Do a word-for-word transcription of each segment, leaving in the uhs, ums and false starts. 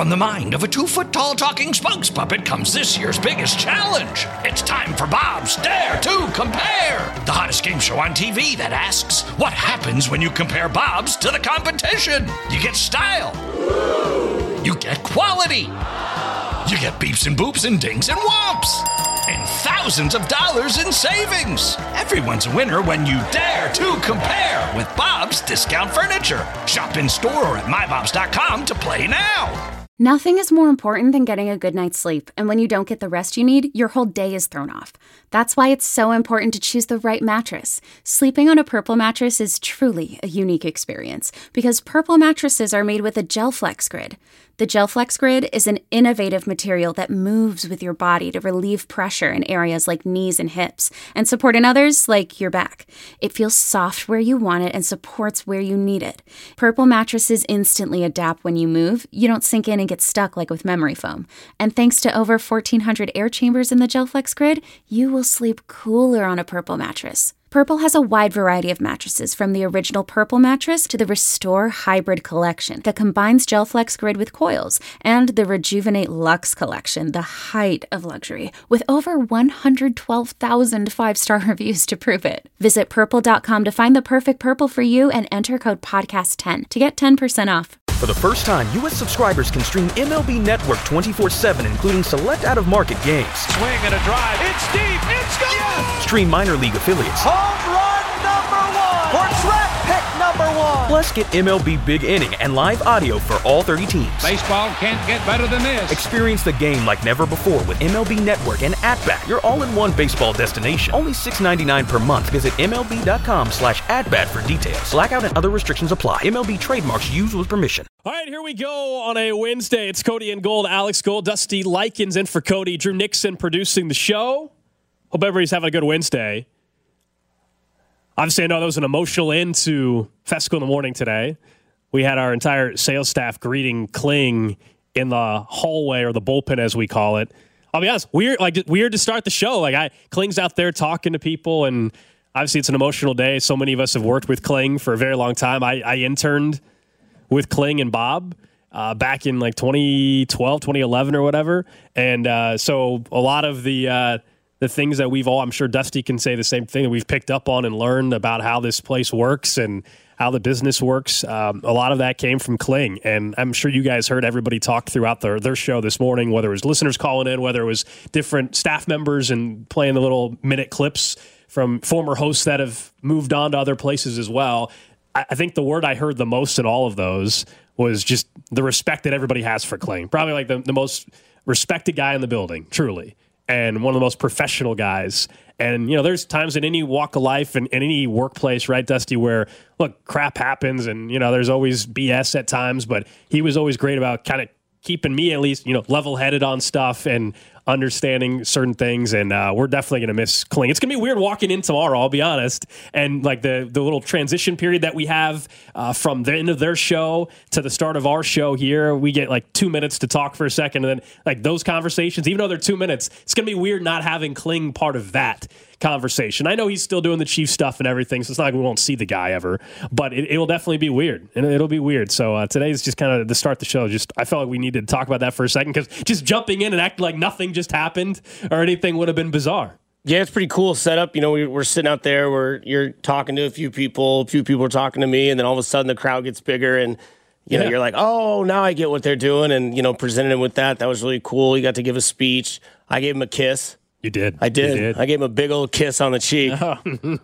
From the mind of a two-foot-tall talking spokes puppet comes this year's biggest challenge. It's time for Bob's Dare to Compare, the hottest game show on T V that asks, what happens when you compare Bobs to the competition? You get style. You get quality. You get beeps and boops and dings and whomps. And thousands of dollars in savings. Everyone's a winner when you dare to compare with Bob's Discount Furniture. Shop in store or at my bobs dot com to play now. Nothing is more important than getting a good night's sleep, and when you don't get the rest you need, your whole day is thrown off. That's why it's so important to choose the right mattress. Sleeping on a Purple mattress is truly a unique experience, because Purple mattresses are made with a GelFlex Grid. The GelFlex Grid is an innovative material that moves with your body to relieve pressure in areas like knees and hips, and support in others like your back. It feels soft where you want it and supports where you need it. Purple mattresses instantly adapt when you move. You don't sink in and get stuck like with memory foam. And thanks to over fourteen hundred air chambers in the GelFlex Grid, you will sleep cooler on a Purple mattress. Purple has a wide variety of mattresses, from the original Purple mattress to the Restore Hybrid collection that combines GelFlex Grid with coils, and the Rejuvenate Luxe collection, the height of luxury, with over one hundred twelve thousand five-star reviews to prove it. Visit purple dot com to find the perfect Purple for you and enter code podcast ten to get ten percent off. For the first time, U S subscribers can stream M L B Network twenty-four seven, including select out-of-market games. Swing and a drive. It's deep. It's gone. Yes! Stream minor league affiliates. Home run number one. Or draft pick number one. Plus, get M L B Big Inning and live audio for all thirty teams. Baseball can't get better than this. Experience the game like never before with M L B Network and At-Bat, your all-in-one baseball destination. Only six dollars and ninety-nine cents per month. Visit M L B dot com slash at-bat for details. Blackout and other restrictions apply. M L B trademarks used with permission. All right, here we go on a Wednesday. It's Cody and Gold, Alex Gold, Dusty Likens in for Cody, Drew Nixon producing the show. Hope everybody's having a good Wednesday. Obviously, I know that was an emotional end to Fesco in the morning today. We had our entire sales staff greeting Kling in the hallway, or the bullpen as we call it. I'll be honest, weird, like weird to start the show. Like I, Kling's out there talking to people, and obviously it's an emotional day. So many of us have worked with Kling for a very long time. I, I interned with Kling and Bob uh, back in like twenty twelve, twenty eleven or whatever. And uh, so a lot of the uh, the things that we've all, I'm sure Dusty can say the same thing, that we've picked up on and learned about how this place works and how the business works. Um, a lot of that came from Kling. And I'm sure you guys heard everybody talk throughout their, their show this morning, whether it was listeners calling in, whether it was different staff members and playing the little minute clips from former hosts that have moved on to other places as well. I think the word I heard the most in all of those was just the respect that everybody has for Kling. Probably like the, the most respected guy in the building, truly, and one of the most professional guys. And, you know, there's times in any walk of life and in any workplace, right, Dusty, where, look, crap happens and, you know, there's always B S at times, but he was always great about kind of keeping me at least, you know, level-headed on stuff and understanding certain things, and uh, we're definitely going to miss Kling. It's going to be weird walking in tomorrow, I'll be honest, and like the the little transition period that we have uh, from the end of their show to the start of our show here. We get like two minutes to talk for a second, and then like those conversations, even though they're two minutes, it's going to be weird not having Kling part of that conversation. I know he's still doing the Chief stuff and everything, so it's not like we won't see the guy ever, but it, it will definitely be weird, and it'll be weird. So uh, today is just kind of to start the show. Just I felt like we needed to talk about that for a second, because just jumping in and acting like nothing just happened or anything would have been bizarre. Yeah, it's pretty cool setup. You know, we, we're sitting out there where you're talking to a few people, a few people are talking to me, and then all of a sudden the crowd gets bigger, and you know, yeah. you're like, oh, now I get what they're doing, and you know, presented him with that. That was really cool. He got to give a speech. I gave him a kiss. You did. I did. You did. I gave him a big old kiss on the cheek. Oh.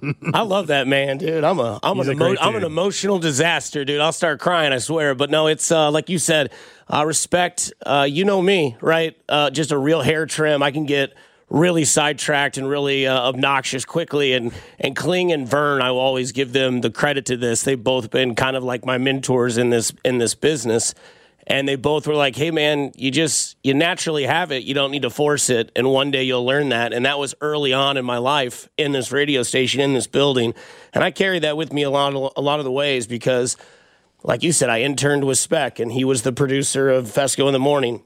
I love that man, dude. I'm a I'm an emo- I'm an emotional disaster, dude. I'll start crying, I swear. But no, it's uh, like you said, uh, respect. Uh, you know me, right? Uh, just a real hair trim. I can get really sidetracked and really uh, obnoxious quickly. And and Kling and Vern, I will always give them the credit to this. They've both been kind of like my mentors in this in this business. And they both were like, hey, man, you just, you naturally have it. You don't need to force it. And one day you'll learn that. And that was early on in my life in this radio station, in this building. And I carry that with me a lot of, a lot of the ways because, like you said, I interned with Speck, and he was the producer of Fesco in the Morning.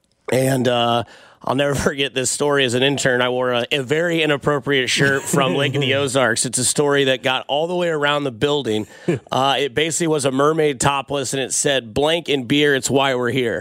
And uh, I'll never forget this story. As an intern, I wore a, a very inappropriate shirt from Lake of the Ozarks. It's a story that got all the way around the building. Uh, it basically was a mermaid topless, and it said, blank and beer, it's why we're here.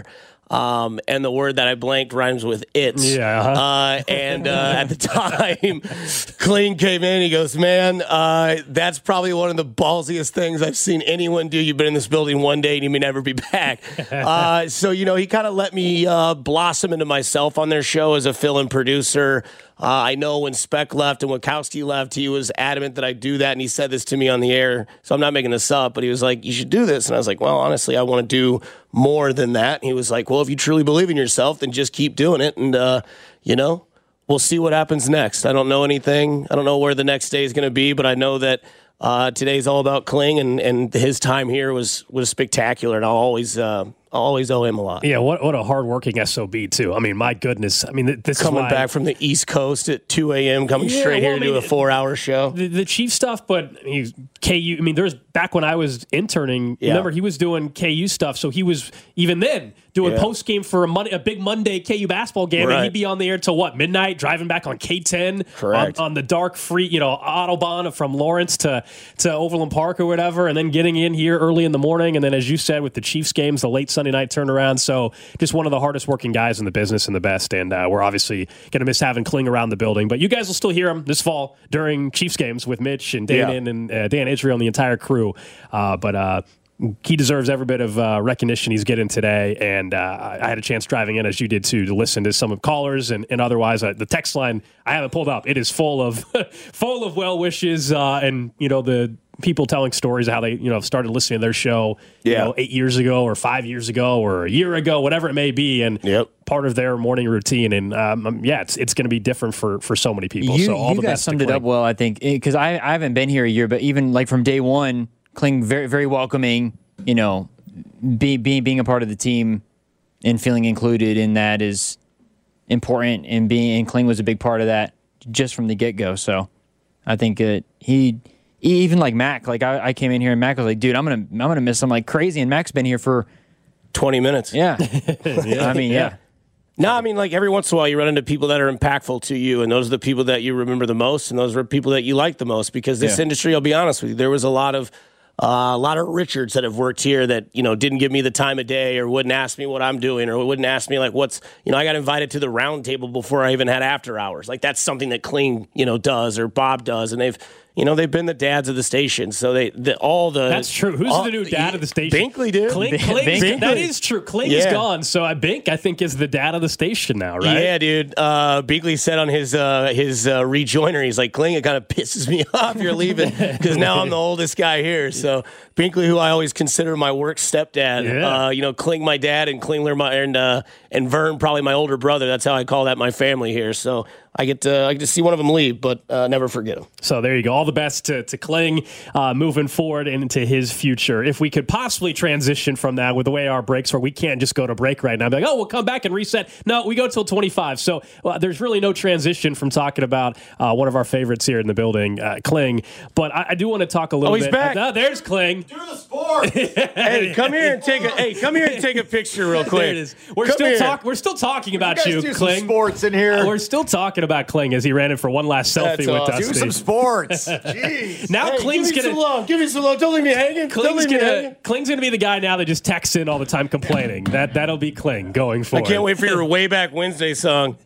Um, and the word that I blanked rhymes with it. Yeah. Uh-huh. Uh, and uh, at the time, Kling came in. He goes, man, uh, that's probably one of the ballsiest things I've seen anyone do. You've been in this building one day and you may never be back. uh, so, you know, he kind of let me uh, blossom into myself on their show as a fill-in producer. Uh, I know when Speck left and Wachowski left, he was adamant that I do that, and he said this to me on the air, so I'm not making this up, but he was like, you should do this. And I was like, well, honestly, I want to do more than that. And he was like, well, if you truly believe in yourself, then just keep doing it, and, uh, you know, we'll see what happens next. I don't know anything. I don't know where the next day is going to be, but I know that uh, today's all about Kling, and, and his time here was, was spectacular, and I'll always uh, I'll always owe him a lot. Yeah, what what a hardworking S O B, too. I mean, my goodness. I mean, this coming is why, back from the East Coast at two a.m., coming yeah, straight well, here I to mean, do a four-hour show. The, the Chief stuff, but he's K U. I mean, there's back when I was interning, yeah. remember, he was doing K U stuff, so he was, even then, doing yeah. post-game for a, Monday, a big Monday K U basketball game, right. and he'd be on the air till, what, midnight, driving back on K ten, Correct. On, on the dark, free, you know, Autobahn from Lawrence to, to Overland Park or whatever, and then getting in here early in the morning, and then, as you said, with the Chiefs games, the late Sunday night turnaround, so just one of the hardest working guys in the business and the best, and uh, we're obviously going to miss having Kling around the building, but you guys will still hear him this fall during Chiefs games with Mitch and Dan yeah. and uh, Dan Israel and the entire crew, uh, but uh, he deserves every bit of uh, recognition he's getting today, and uh, I had a chance driving in, as you did too, to listen to some of callers and, and otherwise. Uh, the text line I haven't pulled up; it is full of full of well wishes, uh, and you know the people telling stories of how they you know started listening to their show, you yeah. know, eight years ago or five years ago or a year ago, whatever it may be, and yep. part of their morning routine. And um, yeah, it's it's going to be different for for so many people. You, so all you the guys best summed to it up Kling. well, I think, because I, I haven't been here a year, but even like from day one, Kling very very welcoming. You know, be, being being a part of the team and feeling included in that is important, and being and Kling was a big part of that just from the get go. So I think uh, he even like Mac, like I, I came in here and Mac was like, dude, I'm gonna I'm gonna miss him like crazy, and Mac's been here for twenty minutes. Yeah, yeah. I mean, yeah. yeah. No, I mean, like every once in a while you run into people that are impactful to you, and those are the people that you remember the most, and those are people that you like the most, because this yeah. industry, I'll be honest with you, there was a lot of Uh, a lot of Richards that have worked here that, you know, didn't give me the time of day or wouldn't ask me what I'm doing or wouldn't ask me, like, what's, you know, I got invited to the round table before I even had after hours. Like, that's something that Kling, you know, does or Bob does. And they've, you know, they've been the dads of the station. So they, the, all the. That's true. Who's all, the new dad of the station? Binkley, dude. Kling, B- Kling's, Binkley. That is true. Kling is Yeah. gone. So I Bink, I think, is the dad of the station now, right? Yeah, dude. Uh, Binkley said on his uh, his uh, rejoiner, he's like, Kling, it kind of pisses me off you're leaving because now I'm the oldest guy here. So Binkley, who I always consider my work stepdad, Yeah. uh, you know, Kling, my dad, and Klingler, my and uh, and Vern, probably my older brother. That's how I call that my family here. So I get to I get to see one of them leave, but uh, never forget him. So there you go. All the best to, to Kling uh, moving forward into his future. If we could possibly transition from that with the way our breaks are, we can't just go to break right now and be like, oh, we'll come back and reset. No, we go till twenty-five. So well, there's really no transition from talking about uh, one of our favorites here in the building, uh, Kling. But I, I do want to talk a little Oh, he's bit. back. Uh, there's Kling. Do the sport. Hey, come here and take a hey, come here and take a picture real quick. There it is. We're Come still here. talking. We're still talking about guys you, do some Kling. sports in here. We're still talking about Kling as he ran in for one last selfie That's with awesome. Dusty. do some sports. Jeez. Now Hey, Kling's give me gonna some love. Give me some love. Don't leave me hanging. Don't Kling's leave me gonna hanging. Kling's gonna be the guy now that just texts in all the time complaining. That that'll be Kling going I forward. can't wait for your Way Back Wednesday song.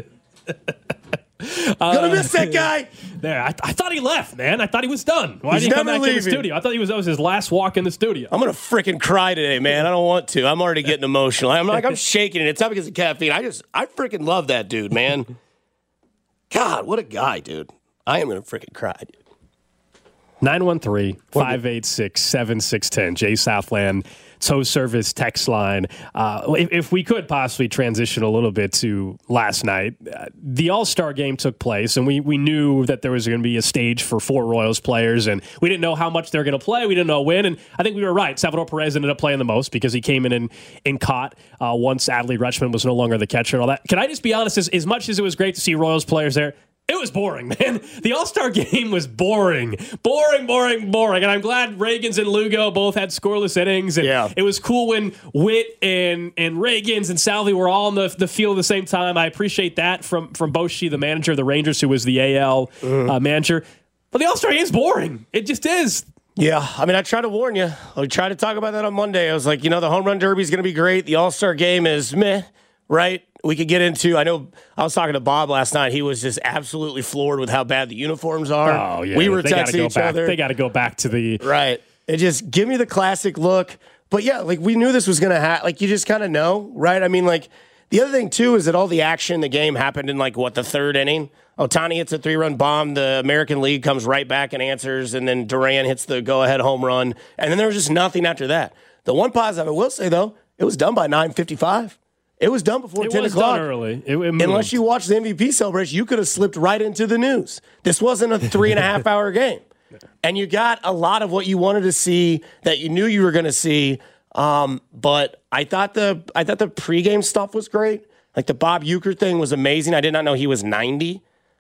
Gonna miss that guy. There, I, I thought he left, man. I thought he was done. Why He's didn't he come never back in the leaving. studio? I thought he was that was his last walk in the studio. I'm gonna freaking cry today, man. I don't want to. I'm already getting emotional. I'm like, I'm shaking it. It's not because of caffeine. I just, I freaking love that dude, man. God, what a guy, dude. I am gonna freaking cry, dude. nine one three, five eight six, seven six one zero. Jay Southland, tow service text line. Uh, if, if we could possibly transition a little bit to last night, uh, the All-Star game took place, and we, we knew that there was going to be a stage for four Royals players, and we didn't know how much they were going to play. We didn't know when, and I think we were right. Salvador Perez ended up playing the most because he came in and, and caught uh, once Adley Rutschman was no longer the catcher and all that. Can I just be honest? As, as much as it was great to see Royals players there, it was boring, man. The All-Star game was boring. Boring, boring, boring. And I'm glad Reagans and Lugo both had scoreless innings. And Yeah. it was cool when Witt and, and Reagans and Salvi were all on the, the field at the same time. I appreciate that from, from Boshi, the manager of the Rangers, who was the A L uh, manager. But the All-Star game is boring. It just is. Yeah, I mean, I tried to warn you. I tried to talk about that on Monday. I was like, you know, the home run derby is going to be great. The All-Star game is meh, right? We could get into, I know I was talking to Bob last night. He was just absolutely floored with how bad the uniforms are. Oh, yeah. We were they texting go each back. other. They got to go back to the... Right. And just give me the classic look. But yeah, like we knew this was going to happen. Like you just kind of know, right? I mean, like the other thing too is that all the action in the game happened in like, what, the third inning? Ohtani hits a three-run bomb. The American League comes right back and answers, and then Duran hits the go-ahead home run. And then there was just nothing after that. The one positive I will say, though, it was done by nine fifty-five. It was done before it ten was o'clock. Done early. It, it Unless you watched the M V P celebration, you could have slipped right into the news. This wasn't a three-and-a-half-hour game. And you got a lot of what you wanted to see that you knew you were going to see. Um, but I thought the I thought the pregame stuff was great. Like the Bob Uecker thing was amazing. I did not know he was ninety.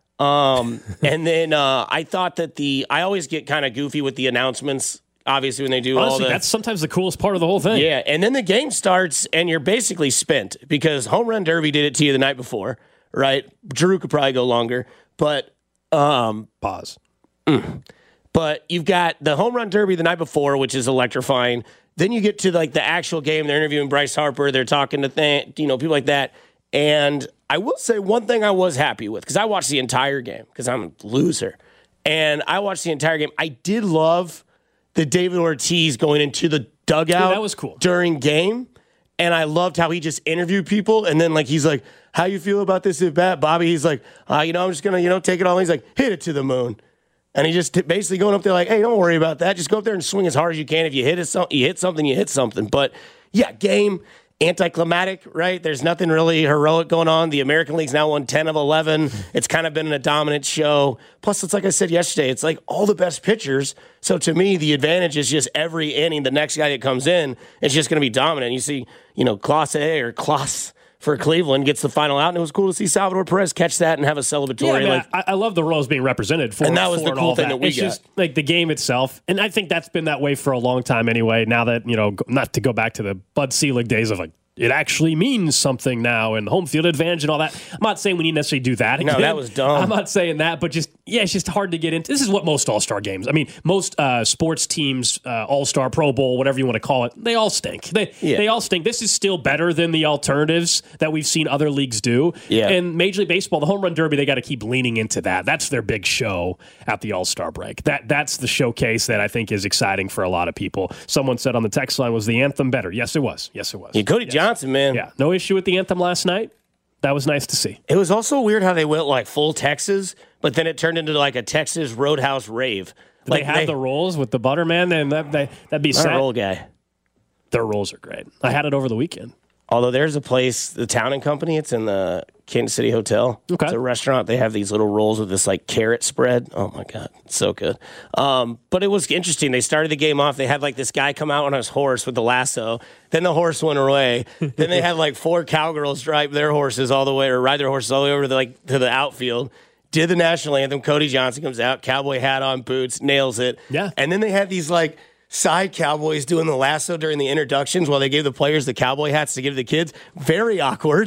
Um, and then uh, I thought that the I always get kind of goofy with the announcements. Obviously, when they do Honestly, all the that's sometimes the coolest part of the whole thing. Yeah, and then the game starts, and you're basically spent because Home Run Derby did it to you the night before, right? Drew could probably go longer, but um, pause. Mm. But you've got the Home Run Derby the night before, which is electrifying. Then you get to like the actual game. They're interviewing Bryce Harper. They're talking to th- you know people like that. And I will say one thing I was happy with because I watched the entire game because I'm a loser, and I watched the entire game. I did love the David Ortiz going into the dugout. Dude, that was cool during game, and I loved how he just interviewed people. And then like he's like, "How you feel about this at bat, Bobby?" He's like, uh, "You know, I'm just gonna you know take it all." He's like, "Hit it to the moon." And he just t- basically going up there like, hey, don't worry about that. Just go up there and swing as hard as you can. If you hit it, so- you hit something, you hit something. But, yeah, game, anticlimactic, right? There's nothing really heroic going on. The American League's now won ten of eleven. It's kind of been a dominant show. Plus, it's like I said yesterday, it's like all the best pitchers. So, to me, the advantage is just every inning, the next guy that comes in is just going to be dominant. You see, you know, Clase or Klaus for Cleveland gets the final out, and it was cool to see Salvador Perez catch that and have a celebratory. Yeah, I, mean, like, I, I love the Royals being represented for, and that was for the cool thing that. that we it's got. Just like the game itself, and I think that's been that way for a long time anyway. Now that you know, not to go back to the Bud Selig days of like. It actually means something now and home field advantage and all that. I'm not saying we need to necessarily do that again. No, that was dumb. I'm not saying that, but just, yeah, it's just hard to get into. This is what most All-Star games, I mean, most uh, sports teams, uh, All-Star, Pro Bowl, whatever you want to call it, they all stink. They yeah. they all stink. This is still better than the alternatives that we've seen other leagues do. Yeah. And Major League Baseball, the Home Run Derby, they got to keep leaning into that. That's their big show at the All-Star break. That That's the showcase that I think is exciting for a lot of people. Someone said on the text line, was the anthem better? Yes, it was. Yes, it was. Yeah, Cody yes. Johnson, man. Yeah. No issue with the anthem last night. That was nice to see. It was also weird how they went like full Texas, but then it turned into like a Texas Roadhouse rave. Did like they have they, the rolls with the Butterman, and that, that, that'd be I'm sad. a roll guy. Their rolls are great. I had it over the weekend. Although there's a place, the Town and Company, it's in the Kansas City Hotel. Okay. It's a restaurant. They have these little rolls with this like carrot spread. Oh my God, it's so good. Um, but it was interesting. They started the game off. They had like this guy come out on his horse with the lasso. Then the horse went away. Then they had like four cowgirls drive their horses all the way, or ride their horses all the way over to the, like to the outfield. Did the national anthem. Cody Johnson comes out, cowboy hat on, boots, nails it. Yeah. And then they had these like side cowboys doing the lasso during the introductions while they gave the players the cowboy hats to give to the kids. Very awkward.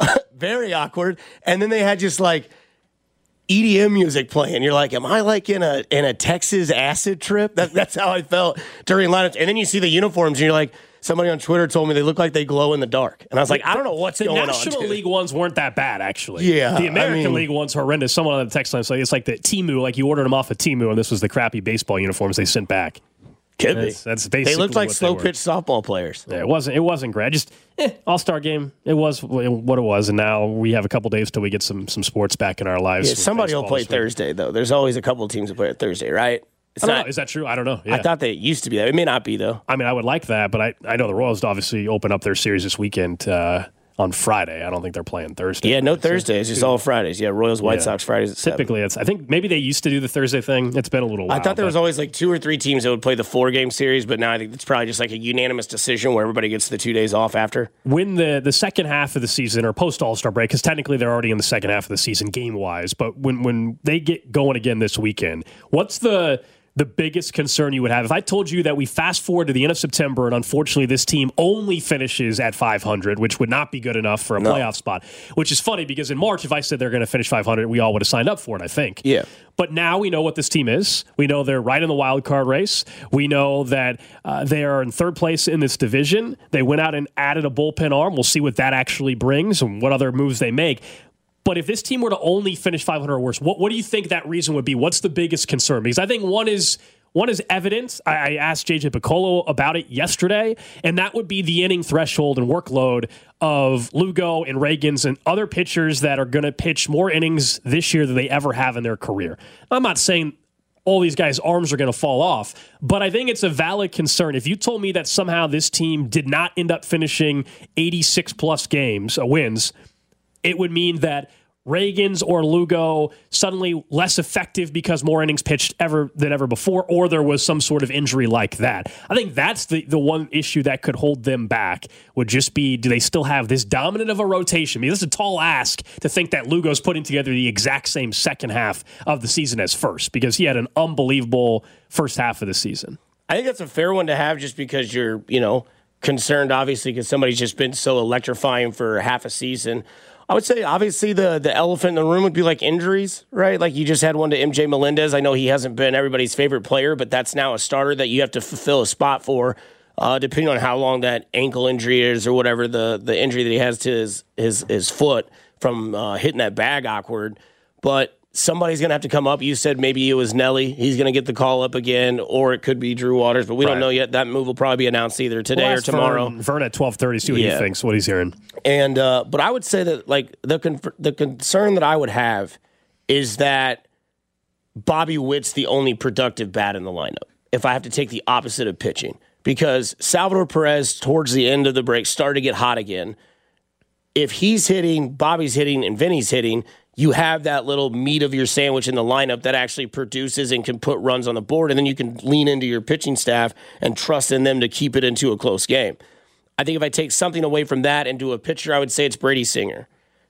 Very awkward. And then they had just like E D M music playing. You're like, am I like in a in a Texas acid trip? That, that's how I felt during lineups. And then you see the uniforms and you're like, somebody on Twitter told me they look like they glow in the dark. And I was like, I don't know what's the going on. The National dude. League ones weren't that bad, actually. Yeah. The American I mean, League ones are horrendous. Someone on the text line said it's like the Temu, like you ordered them off of Temu, and this was the crappy baseball uniforms they sent back. Could be. That's, that's basically They looked like what slow they pitch softball players. Yeah, it wasn't. It wasn't great. Just eh, All-Star game. It was what it was, and now we have a couple days till we get some some sports back in our lives. Yeah, somebody will play Thursday though. There's always a couple of teams that play at Thursday, right? It's I don't not, know. Is that true? I don't know. Yeah. I thought that it used to be that. It may not be though. I mean, I would like that, but I, I know the Royals obviously open up their series this weekend uh, on Friday. I don't think they're playing Thursday. Yeah, no Thursdays. It's all Fridays. Yeah, Royals, White Yeah. Sox, Fridays at seven. Typically, it's. I think maybe they used to do the Thursday thing. It's been a little while. I thought there but- was always like two or three teams that would play the four-game series, but now I think it's probably just like a unanimous decision where everybody gets the two days off after. when the, the second half of the season or post All-Star break, because technically they're already in the second half of the season game-wise, but when, when they get going again this weekend, what's the the biggest concern you would have? If I told you that we fast forward to the end of September and unfortunately this team only finishes at five hundred, which would not be good enough for a no. playoff spot, which is funny because in March, if I said they're going to finish five hundred, we all would have signed up for it, I think. Yeah. But now we know what this team is. We know they're right in the wild card race. We know that uh, they are in third place in this division. They went out and added a bullpen arm. We'll see what that actually brings and what other moves they make. But if this team were to only finish five hundred or worse, what, what do you think that reason would be? What's the biggest concern? Because I think one is one is evident. I, I asked J J Picollo about it yesterday, and that would be the inning threshold and workload of Lugo and Ragans and other pitchers that are going to pitch more innings this year than they ever have in their career. I'm not saying all these guys' arms are going to fall off, but I think it's a valid concern. If you told me that somehow this team did not end up finishing eighty-six plus games, uh, wins, it would mean that Ragans or Lugo suddenly less effective because more innings pitched ever than ever before, or there was some sort of injury like that. I think that's the, the one issue that could hold them back, would just be, do they still have this dominant of a rotation? I mean, this is a tall ask to think that Lugo's putting together the exact same second half of the season as first, because he had an unbelievable first half of the season. I think that's a fair one to have just because you're, you know, concerned, obviously, because somebody's just been so electrifying for half a season. I would say, obviously, the, the elephant in the room would be like injuries, right? Like you just had one to M J Melendez. I know he hasn't been everybody's favorite player, but that's now a starter that you have to fulfill a spot for, uh, depending on how long that ankle injury is or whatever the, the injury that he has to his his, his foot from uh, hitting that bag awkward. But somebody's going to have to come up. You said maybe it was Nelly. He's going to get the call up again, or it could be Drew Waters, but we right. don't know yet. That move will probably be announced either today we'll or tomorrow. Vern, Vern at twelve thirty, see what yeah. he thinks, what he's hearing. And uh, but I would say that like the con- the concern that I would have is that Bobby Witt's the only productive bat in the lineup, if I have to take the opposite of pitching. Because Salvador Perez, towards the end of the break, started to get hot again. If he's hitting, Bobby's hitting, and Vinny's hitting, you have that little meat of your sandwich in the lineup that actually produces and can put runs on the board, and then you can lean into your pitching staff and trust in them to keep it into a close game. I think if I take something away from that and do a pitcher, I would say it's Brady Singer.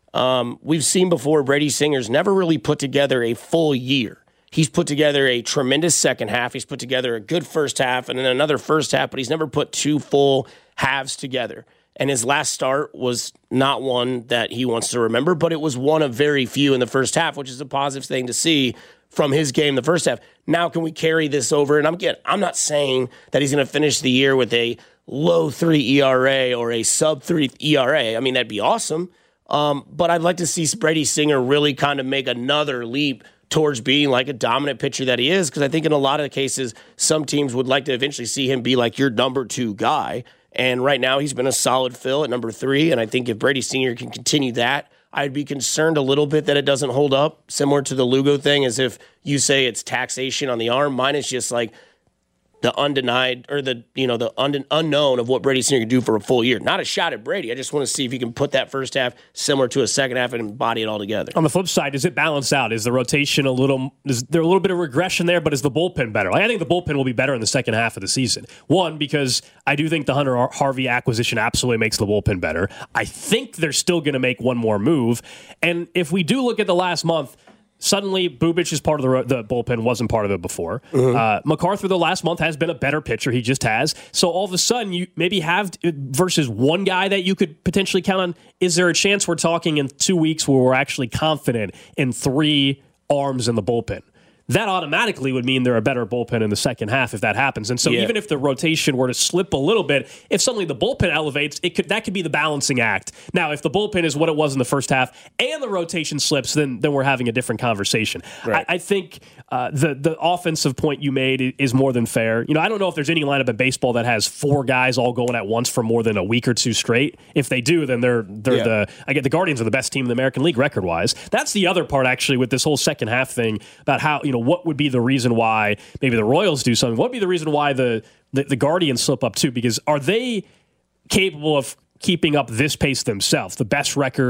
Um, we've seen before Brady Singer's never really put together a full year. He's put together a tremendous second half. He's put together a good first half and then another first half, but he's never put two full halves together. And his last start was not one that he wants to remember, but it was one of very few in the first half, which is a positive thing to see from his game the first half. Now can we carry this over? And I'm again, I'm not saying that he's going to finish the year with a low three E R A or a sub three E R A. I mean, that'd be awesome. Um, but I'd like to see Brady Singer really kind of make another leap towards being like a dominant pitcher that he is, because I think in a lot of the cases, some teams would like to eventually see him be like your number two guy. And right now he's been a solid fill at number three. And I think if Brady Singer can continue that, I'd be concerned a little bit that it doesn't hold up, similar to the Lugo thing, as if you say it's taxation on the arm. Mine is just like the undenied or the, you know, the un- unknown of what Brady Singer can do for a full year. Not a shot at Brady. I just want to see if he can put that first half similar to a second half and embody it all together. On the flip side, does it balance out? Is the rotation a little, is there a little bit of regression there, but is the bullpen better? Like, I think the bullpen will be better in the second half of the season. One, because I do think the Hunter Harvey acquisition absolutely makes the bullpen better. I think they're still going to make one more move. And if we do look at the last month, suddenly, Bubic is part of the, the bullpen, wasn't part of it before. Mm-hmm. Uh, MacArthur, the last month, has been a better pitcher. He just has. So all of a sudden, you maybe have, versus one guy that you could potentially count on, is there a chance we're talking in two weeks where we're actually confident in three arms in the bullpen? That automatically would mean they're a better bullpen in the second half if that happens. And so yeah. even if the rotation were to slip a little bit, if suddenly the bullpen elevates, it could that could be the balancing act. Now, if the bullpen is what it was in the first half and the rotation slips, then then we're having a different conversation. Right. I, I think uh, the the offensive point you made is more than fair. You know, I don't know if there's any lineup in baseball that has four guys all going at once for more than a week or two straight. If they do, then they're they're yeah. the I get the Guardians are the best team in the American League record wise. That's the other part actually with this whole second half thing about how, you know, what would be the reason why maybe the Royals do something? What would be the reason why the, the, the Guardians slip up too? Because are they capable of keeping up this pace themselves? The best record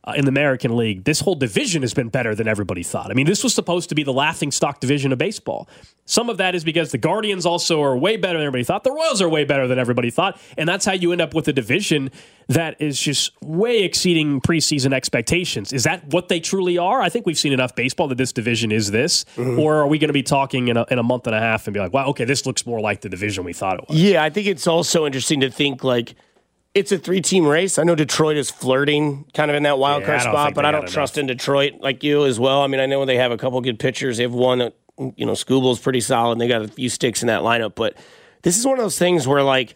uh, in the American League, this whole division has been better than everybody thought. I mean, this was supposed to be the laughingstock division of baseball. Some of that is because the Guardians also are way better than everybody thought. The Royals are way better than everybody thought. And that's how you end up with a division that is just way exceeding preseason expectations. Is that what they truly are? I think we've seen enough baseball that this division is this. Mm-hmm. Or are we going to be talking in a, in a month and a half and be like, wow, okay, this looks more like the division we thought it was? Yeah, I think it's also interesting to think, like, it's a three-team race. I know Detroit is flirting kind of in that wild card yeah, spot, but I don't trust enough. in Detroit like you as well. I mean, I know they have a couple good pitchers. They have one, you know, Skubal's pretty solid, and they got a few sticks in that lineup. But this is one of those things where, like,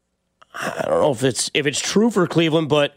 I don't know if it's if it's true for Cleveland, but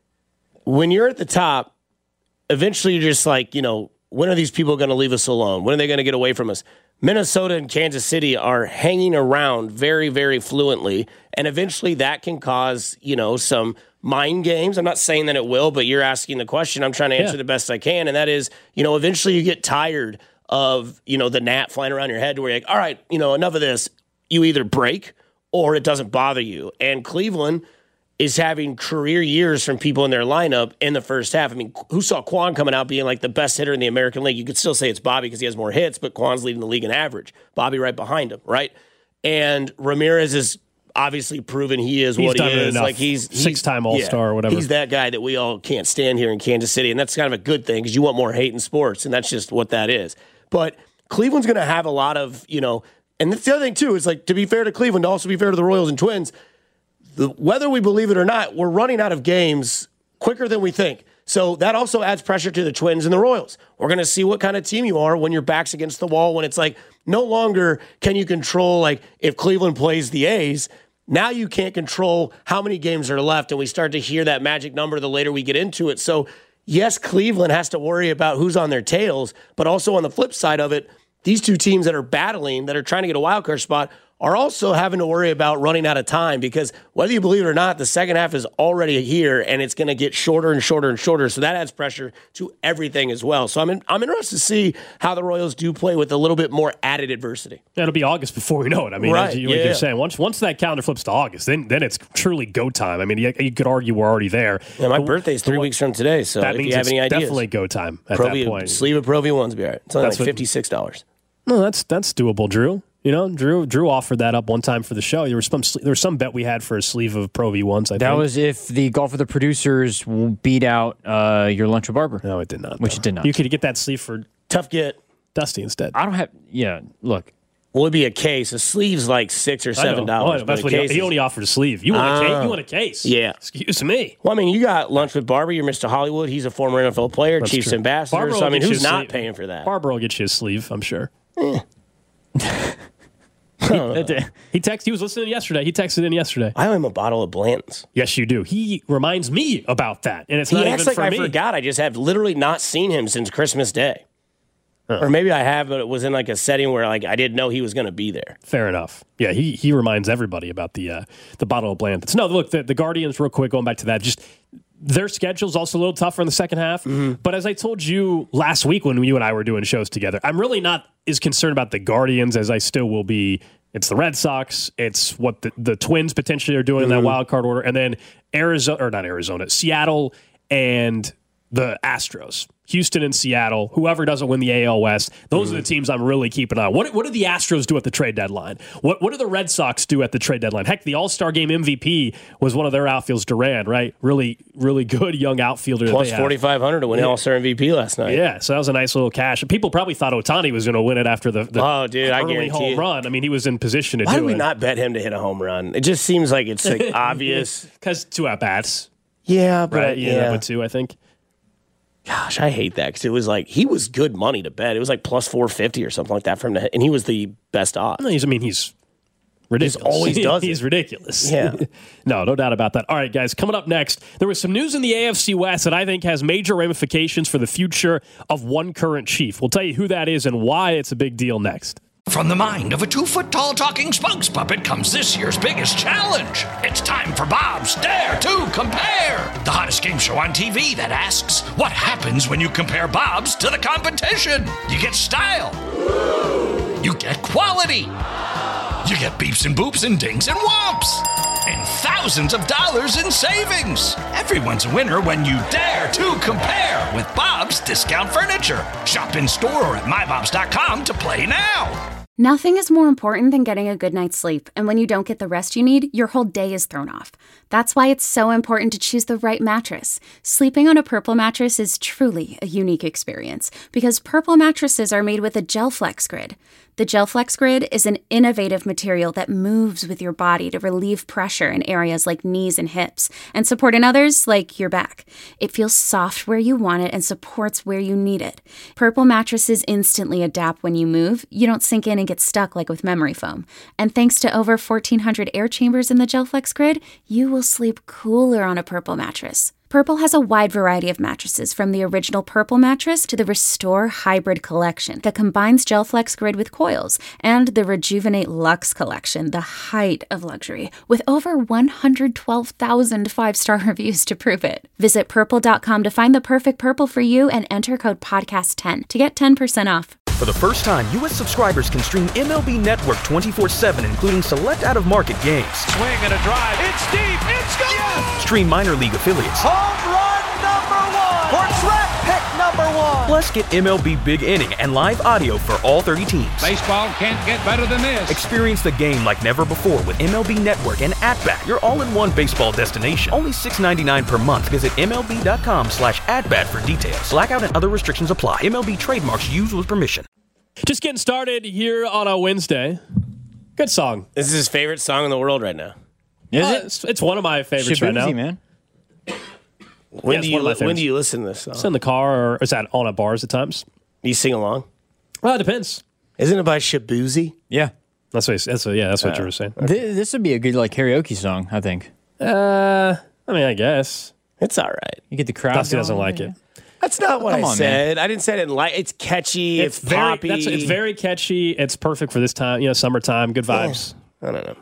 when you're at the top, eventually you're just like, you know, when are these people going to leave us alone? When are they going to get away from us? Minnesota and Kansas City are hanging around very, very fluently, and eventually that can cause, you know, some mind games. I'm not saying that it will, but you're asking the question. I'm trying to answer yeah. the best I can, and that is, you know, eventually you get tired of, you know, the gnat flying around your head to where you're like, all right, you know, enough of this. You either break or it doesn't bother you. And Cleveland is having career years from people in their lineup in the first half. I mean, who saw Kwan coming out being like the best hitter in the American League? You could still say it's Bobby because he has more hits, but Kwan's leading the league in average. Bobby right behind him, right? And Ramirez is obviously proven he is he's what he is. Like he's, he's six-time All-Star yeah, or whatever. He's that guy that we all can't stand here in Kansas City, and that's kind of a good thing because you want more hate in sports, and that's just what that is. But Cleveland's going to have a lot of, you know, and that's the other thing, too, is like, to be fair to Cleveland, to also be fair to the Royals and Twins, the, whether we believe it or not, we're running out of games quicker than we think. So that also adds pressure to the Twins and the Royals. We're going to see what kind of team you are when your back's against the wall, when it's like no longer can you control, like, if Cleveland plays the A's, now you can't control how many games are left, and we start to hear that magic number the later we get into it. So, yes, Cleveland has to worry about who's on their tails, but also on the flip side of it, these two teams that are battling, that are trying to get a wild card spot, are also having to worry about running out of time because whether you believe it or not, the second half is already here and it's going to get shorter and shorter and shorter. So that adds pressure to everything as well. So I'm in, I'm interested to see how the Royals do play with a little bit more added adversity. Yeah, it'll be August before we know it. I mean, right, as you, yeah. like you're saying, once once that calendar flips to August, then then it's truly go time. I mean, you, you could argue we're already there. Yeah, my birthday's three the, weeks from today, so that if means you have it's any ideas, definitely go time at Pro V, that point. Sleeve of Pro V ones be all right. It's only that's like fifty-six dollars. No, that's that's doable, Drew. You know, Drew Drew offered that up one time for the show. There was some there was some bet we had for a sleeve of Pro V ones. I that think. was if the Golf with the Producers beat out uh, your lunch with Barber. No, it did not. Which though. it did not. You could get that sleeve for tough get Dusty instead. I don't have. Yeah, look. Well, it'd be a case. A sleeve's like six or seven dollars. Oh, that's what he, he only offered a sleeve. You want uh, a case? You want a case? Yeah. Excuse me. Well, I mean, you got lunch with Barber. You're Mister Hollywood. He's a former N F L player, that's Chiefs true. ambassador. Barber so I mean, who's not sleeve. paying for that? Barber will get you a sleeve, I'm sure. Eh. he, he texted. He was listening yesterday. He texted in yesterday. I owe him a bottle of Blanton's. Yes, you do. He reminds me about that, and it's he not acts even like for I me. forgot. I just have literally not seen him since Christmas Day, huh. or maybe I have, but it was in like a setting where like I didn't know he was going to be there. Fair enough. Yeah, he he reminds everybody about the uh, the bottle of Blanton's. No, look, the, the Guardians. Real quick, going back to that, just. Their schedule's also a little tougher in the second half. Mm-hmm. But as I told you last week when you and I were doing shows together, I'm really not as concerned about the Guardians as I still will be. It's the Red Sox. It's what the, the Twins potentially are doing mm-hmm. in that wild card order. And then Arizona, or not Arizona, Seattle and the Astros. Houston and Seattle, whoever doesn't win the A L West, those mm-hmm. are the teams I'm really keeping an eye on. What, what did the Astros do at the trade deadline? What what do the Red Sox do at the trade deadline? Heck, the All-Star Game M V P was one of their outfielders, Duran, right? Really, really good young outfielder. Plus forty-five hundred to win yeah. All-Star M V P last night. Yeah, so that was a nice little cash. People probably thought Ohtani was going to win it after the, the oh, dude, I early guarantee home it. run. I mean, he was in position to Why do do we it. not bet him to hit a home run? It just seems like it's like obvious. Because two at-bats. Yeah, but right? yeah. yeah, with two, I think. Gosh, I hate that because it was like he was good money to bet. It was like plus four fifty or something like that for him to hit, and he was the best odds. No, he's, I mean, he's ridiculous. He's always does. He's it. ridiculous. Yeah. no, no doubt about that. All right, guys, coming up next, there was some news in the A F C West that I think has major ramifications for the future of one current Chief. We'll tell you who that is and why it's a big deal next. From the mind of a two-foot-tall talking spokes puppet comes this year's biggest challenge. It's time for Bob's Dare to Compare, the hottest game show on T V that asks, what happens when you compare Bob's to the competition? You get style. You get quality. You get beeps and boops and dings and whomps. And and thousands of dollars in savings. Everyone's a winner when you dare to compare with Bob's Discount Furniture. Shop in store or at my bobs dot com to play now. Nothing is more important than getting a good night's sleep, and when you don't get the rest you need, your whole day is thrown off. That's why it's so important to choose the right mattress. Sleeping on a Purple mattress is truly a unique experience because Purple mattresses are made with a GelFlex Grid. The GelFlex Grid is an innovative material that moves with your body to relieve pressure in areas like knees and hips and support in others like your back. It feels soft where you want it and supports where you need it. Purple mattresses instantly adapt when you move. You don't sink in and get stuck like with memory foam. And thanks to over fourteen hundred air chambers in the GelFlex Grid, you will sleep cooler on a Purple mattress. Purple has a wide variety of mattresses, from the original Purple mattress to the Restore Hybrid collection that combines GelFlex Grid with coils, and the Rejuvenate Luxe collection, the height of luxury, with over one hundred twelve thousand five-star reviews to prove it. Visit purple dot com to find the perfect Purple for you and enter code podcast ten to get ten percent off. For the first time, U S subscribers can stream M L B Network twenty-four seven, including select out-of-market games. Swing and a drive. It's deep. It's gone. Yes. Stream minor league affiliates. Home run number one. Or draft pick number one. Plus, get M L B Big Inning and live audio for all thirty teams. Baseball can't get better than this. Experience the game like never before with M L B Network and At-Bat, your all-in-one baseball destination. Only six dollars and ninety-nine cents per month. Visit MLB.com slash at-bat for details. Blackout and other restrictions apply. M L B trademarks used with permission. Just getting started here on a Wednesday. Good song. This is his favorite song in the world right now. Is uh, it? It's, it's one of my favorites Shabuzi, right now. man. When, Yeah, do it's you, one of my when favorites. do you listen to this song? It's in the car, or is that on at bars at times? Do you sing along? Well, it depends. Isn't it by Shabuzi? Yeah. That's what, that's what, yeah, that's what Uh, you were saying. Th- this would be a good like karaoke song, I think. Uh, I mean, I guess. It's all right. You get the crowd. Dusty doesn't going. like it. That's not what Come I on, said. I didn't say I didn't like. It's catchy. It's, very, poppy. That's, it's very catchy. It's perfect for this time, you know, summertime. Good vibes. I don't know.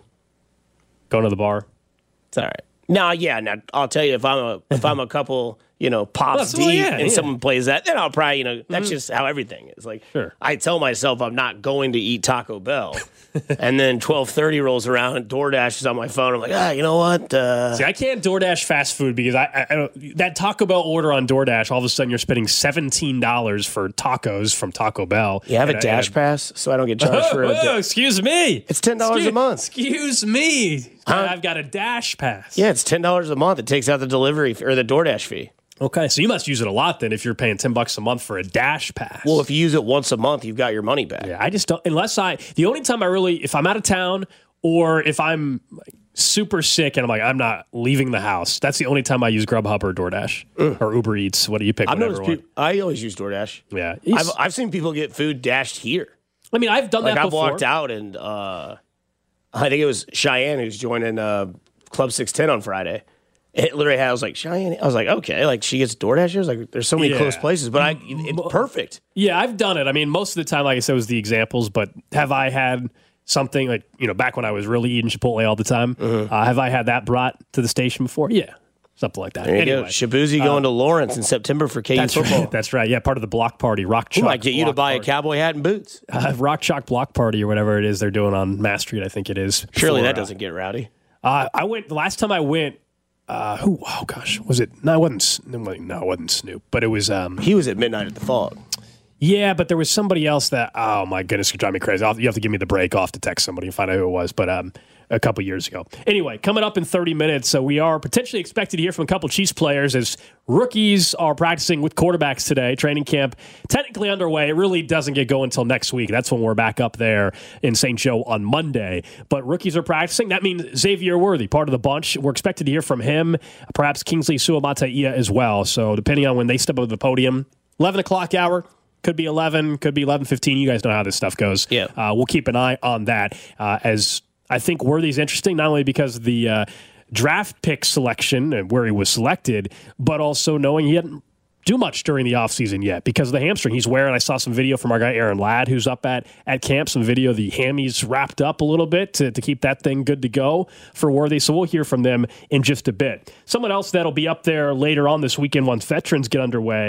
Going to the bar. It's all right. Now, yeah. Now I'll tell you if I'm a if I'm a couple, you know, pops Well, deep yeah, and yeah. someone plays that, then I'll probably, you know, that's just how everything is. Like, Sure. I tell myself I'm not going to eat Taco Bell, and then twelve thirty rolls around and DoorDash is on my phone. I'm like, ah, you know what? Uh, See, I can't DoorDash fast food because I, I, I don't, that Taco Bell order on DoorDash, all of a sudden you're spending seventeen dollars for tacos from Taco Bell. you have a And I- dash and pass, so I don't get charged I- for a. Oh, da- excuse me. It's ten dollars a Excuse- month. Excuse me. Huh? I've got a Dash Pass. Yeah, it's ten dollars a month. It takes out the delivery f- or the DoorDash fee. Okay, so you must use it a lot then if you're paying ten bucks a month for a Dash Pass. Well, if you use it once a month, you've got your money back. Yeah, I just don't, unless I, the only time I really, if I'm out of town or if I'm like super sick and I'm like, I'm not leaving the house, that's the only time I use Grubhub or DoorDash or Uber Eats. What do you pick? I've Whatever noticed one. people, I always use DoorDash. Yeah. I've, I've seen people get food dashed here. I mean, I've done Like that I've before. walked out and uh, I think it was Cheyenne who's joining uh, Club six ten on Friday. It literally had, I was like, Cheyenne. I was like, okay, like she gets DoorDash. I was like, there's so many Yeah. close places, but I, it's perfect. Yeah, I've done it. I mean, most of the time, like I said, was the examples, but have I had something like, you know, back when I was really eating Chipotle all the time, Mm-hmm. uh, have I had that brought to the station before? Yeah, something like that. There you anyway, go. Shabuzi going to Lawrence in September for K U that's football. right. That's right. Yeah, part of the block party, Rock We Chalk. might get you to block buy a party. cowboy hat and boots. uh, Rock Chalk block party or whatever it is they're doing on Mass Street. I think it is. Surely before, that doesn't get rowdy. Uh, I went the last time I went. Uh, who? Oh gosh, was it? No, it wasn't. S- No, it wasn't Snoop. But it was. Um, He was at midnight at the fog. Yeah, but there was somebody else that, oh my goodness, could drive me crazy. I'll, you have to give me the break off to text somebody and find out who it was, but um, a couple years ago. Anyway, coming up in thirty minutes, so we are potentially expected to hear from a couple Chiefs players as rookies are practicing with quarterbacks today. Training camp technically underway. It really doesn't get going until next week. That's when we're back up there in Saint Joe on Monday. But rookies are practicing. That means Xavier Worthy, part of the bunch. We're expected to hear from him, perhaps Kingsley Suamataia as well. So depending on when they step up to the podium, eleven o'clock hour. Could be eleven, could be eleven fifteen. You guys know how this stuff goes. Yeah. Uh, we'll keep an eye on that uh, as I think Worthy's interesting, not only because of the uh, draft pick selection and where he was selected, but also knowing he hadn't do much during the offseason yet because of the hamstring he's wearing. I saw some video from our guy Aaron Ladd, who's up at, at camp, some video of the hammies wrapped up a little bit to, to keep that thing good to go for Worthy. So we'll hear from them in just a bit. Someone else that'll be up there later on this weekend once veterans get underway,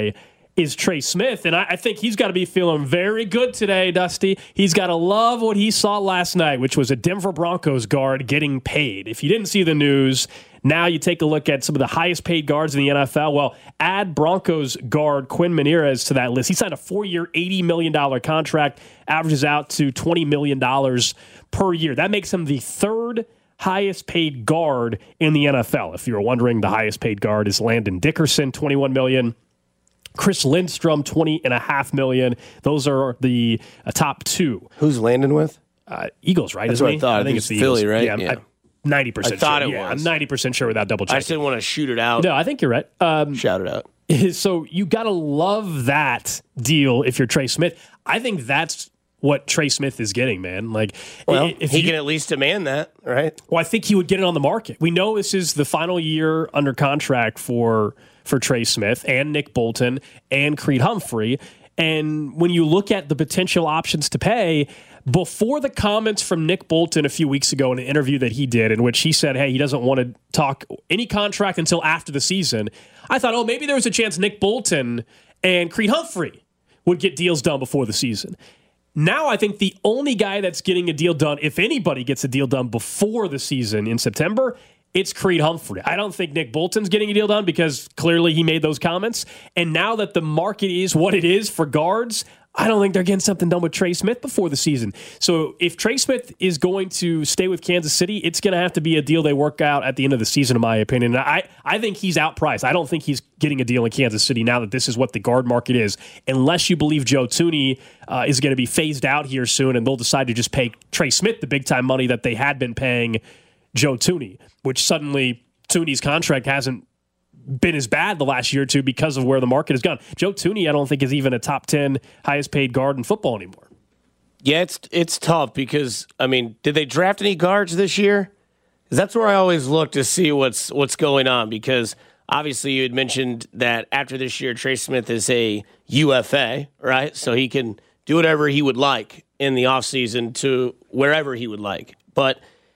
is Trey Smith. And I, I think he's got to be feeling very good today, Dusty. He's got to love what he saw last night, which was a Denver Broncos guard getting paid. If you didn't see the news, now you take a look at some of the highest paid guards in the N F L. Well, add Broncos guard Quinn Menierez to that list. He signed a four-year, eighty million dollars contract, averages out to twenty million dollars per year. That makes him the third highest paid guard in the N F L. If you're wondering, the highest paid guard is Landon Dickerson, twenty-one million dollars. Chris Lindstrom, twenty and a half million. Those are the uh, top two. Who's Landon with? Uh, Eagles, right? That's Isn't what he? I thought. I think it's it's the Philly, Eagles. right? Yeah, yeah. I'm ninety percent I thought sure. it yeah, was. I'm ninety percent sure without double checking. I just didn't want to shoot it out. No, I think you're right. Um, Shout it out. So you got to love that deal if you're Trey Smith. I think that's what Trey Smith is getting, man. Like, well, if he you, can at least demand that, right? Well, I think he would get it on the market. We know this is the final year under contract for for Trey Smith and Nick Bolton and Creed Humphrey. And when you look at the potential options to pay, before the comments from Nick Bolton a few weeks ago in an interview that he did, in which he said, hey, he doesn't want to talk any contract until after the season, I thought, oh, maybe there was a chance Nick Bolton and Creed Humphrey would get deals done before the season. Now I think the only guy that's getting a deal done, if anybody gets a deal done before the season in September, it's Creed Humphrey. I don't think Nick Bolton's getting a deal done because clearly he made those comments. And now that the market is what it is for guards, I don't think they're getting something done with Trey Smith before the season. So if Trey Smith is going to stay with Kansas City, it's going to have to be a deal they work out at the end of the season, in my opinion. And I, I think he's outpriced. I don't think he's getting a deal in Kansas City now that this is what the guard market is, unless you believe Joe Thuney uh, is going to be phased out here soon and they'll decide to just pay Trey Smith the big-time money that they had been paying Joe Thuney, which suddenly Thuney's contract hasn't been as bad the last year or two because of where the market has gone. Joe Thuney, I don't think, is even a top ten highest paid guard in football anymore. Yeah, it's it's tough because, I mean, did they draft any guards this year? Because that's where I always look to see what's what's going on, because obviously you had mentioned that after this year, Trey Smith is a U F A, right? So he can do whatever he would like in the offseason to wherever he would like. But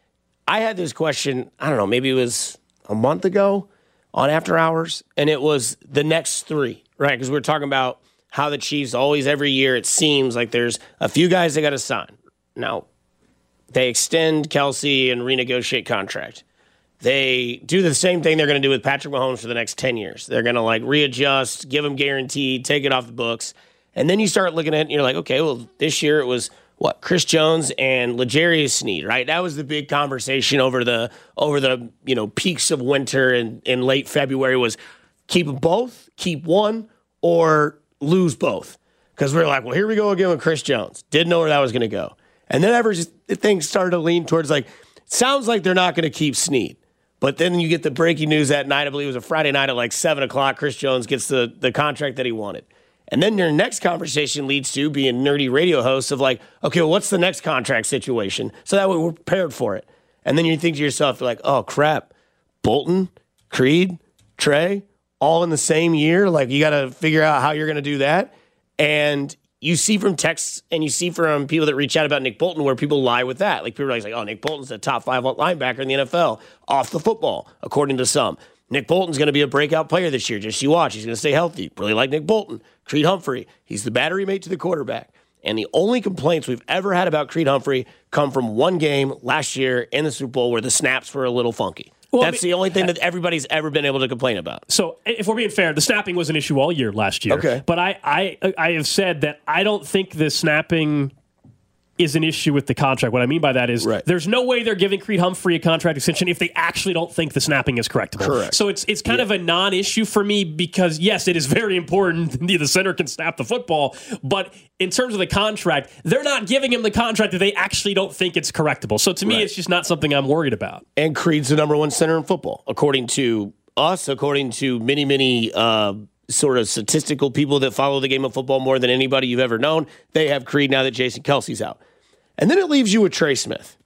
I had this question, I don't know, maybe it was a month ago on After Hours, and it was the next three, right? Because we we're talking about how the Chiefs always, every year, it seems like there's a few guys they got to sign. Now, they extend Kelsey and renegotiate contract. They do the same thing they're going to do with Patrick Mahomes for the next ten years. They're going to like readjust, give him guaranteed, take it off the books. And then you start looking at it and you're like, okay, well, this year it was what, Chris Jones and L'Jarius Sneed, right? That was the big conversation over the over the you know peaks of winter and in late February was keep them both, keep one, or lose both. Because we we're like, well, here we go again with Chris Jones. Didn't know where that was going to go. And then ever just things started to lean towards like, sounds like they're not going to keep Sneed. But then you get the breaking news that night, I believe it was a Friday night at like seven o'clock, Chris Jones gets the, the contract that he wanted. And then your next conversation leads to being nerdy radio hosts of like, okay, well, what's the next contract situation? So that way we're prepared for it. And then you think to yourself, you're like, oh, crap, Bolton, Creed, Trey, all in the same year? Like, you got to figure out how you're going to do that. And you see from texts and you see from people that reach out about Nick Bolton where people lie with that. Like, people are like, oh, Nick Bolton's a top five linebacker in the N F L, off the football, according to some. Nick Bolton's going to be a breakout player this year. Just you watch. He's going to stay healthy. Really like Nick Bolton. Creed Humphrey, he's the battery mate to the quarterback. And the only complaints we've ever had about Creed Humphrey come from one game last year in the Super Bowl where the snaps were a little funky. Well, That's I mean, the only thing that everybody's ever been able to complain about. So if we're being fair, the snapping was an issue all year last year. Okay. But I, I, I have said that I don't think the snapping is an issue with the contract. What I mean by that is right. There's no way they're giving Creed Humphrey a contract extension if they actually don't think the snapping is correctable. Correct. So it's it's kind yeah. of a non-issue for me because, yes, it is very important the center can snap the football, but in terms of the contract, they're not giving him the contract if they actually don't think it's correctable. So to me, right. It's just not something I'm worried about. And Creed's the number one center in football, according to us, according to many, many uh, sort of statistical people that follow the game of football more than anybody you've ever known. They have Creed now that Jason Kelsey's out. And then it leaves you with Trey Smith.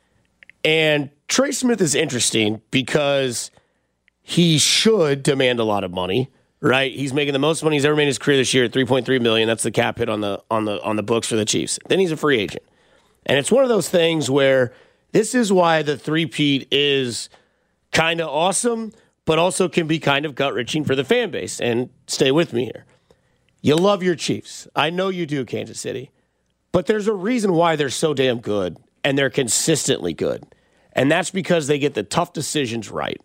And Trey Smith is interesting because he should demand a lot of money, right? He's making the most money he's ever made in his career this year at three point three million dollars. That's the cap hit on the on the on the books for the Chiefs. Then he's a free agent. And it's one of those things where this is why the three-peat is kind of awesome, but also can be kind of gut-wrenching for the fan base. And stay with me here. You love your Chiefs. I know you do, Kansas City. But there's a reason why they're so damn good, and they're consistently good. And that's because they get the tough decisions right.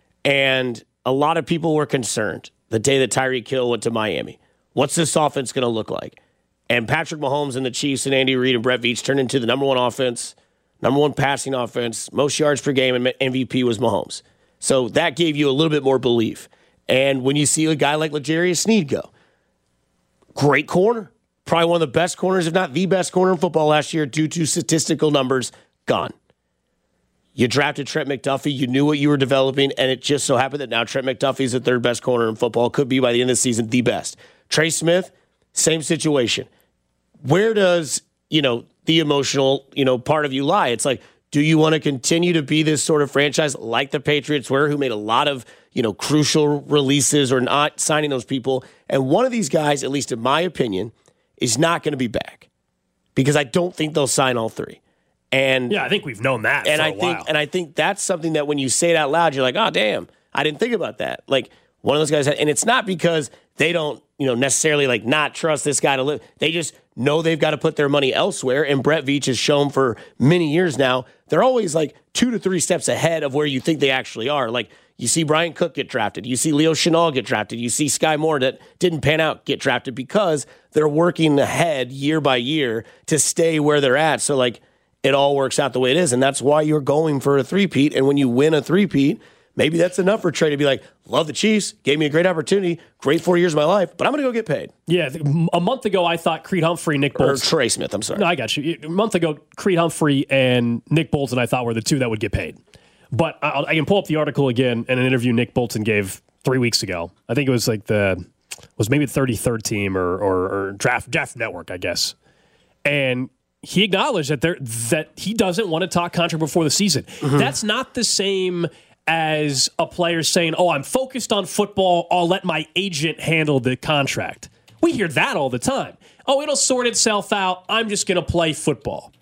And a lot of people were concerned the day that Tyreek Hill went to Miami. What's this offense going to look like? And Patrick Mahomes and the Chiefs and Andy Reid and Brett Veach turned into the number one offense, number one passing offense, most yards per game, and M V P was Mahomes. So that gave you a little bit more belief. And when you see a guy like L'Jarius Sneed go, great corner. Probably one of the best corners, if not the best corner in football last year due to statistical numbers, gone. You drafted Trent McDuffie. You knew what you were developing, and it just so happened that now Trent McDuffie's the third best corner in football. Could be by the end of the season the best. Trey Smith, same situation. Where does, you know, the emotional, you know, part of you lie? It's like, do you want to continue to be this sort of franchise like the Patriots were, who made a lot of, you know, crucial releases or not signing those people? And one of these guys, at least in my opinion, is not going to be back because I don't think they'll sign all three. And yeah, I think we've known that and for I a think while. and I think that's something that when you say it out loud, you're like, oh damn, I didn't think about that. Like one of those guys, and it's not because they don't, you know, necessarily like not trust this guy to live. They just know they've got to put their money elsewhere. And Brett Veach has shown for many years now, they're always like two to three steps ahead of where you think they actually are. Like you see Brian Cook get drafted. You see Leo Chenal get drafted. You see Sky Moore that didn't pan out get drafted because they're working ahead year by year to stay where they're at. So like it all works out the way it is. And that's why you're going for a three-peat. And when you win a three-peat, maybe that's enough for Trey to be like, love the Chiefs, gave me a great opportunity, great four years of my life, but I'm going to go get paid. Yeah, a month ago I thought Creed Humphrey, Nick Bolton. Or Trey Smith, I'm sorry. No, I got you. A month ago, Creed Humphrey and Nick Bolton I thought were the two that would get paid. But I'll, I can pull up the article again in an interview Nick Bolton gave three weeks ago. I think it was like the, was maybe the thirty-third team or, or, or draft draft network, I guess. And he acknowledged that there that he doesn't want to talk contract before the season. Mm-hmm. That's not the same as a player saying, oh, I'm focused on football, I'll let my agent handle the contract. We hear that all the time. Oh, it'll sort itself out, I'm just going to play football.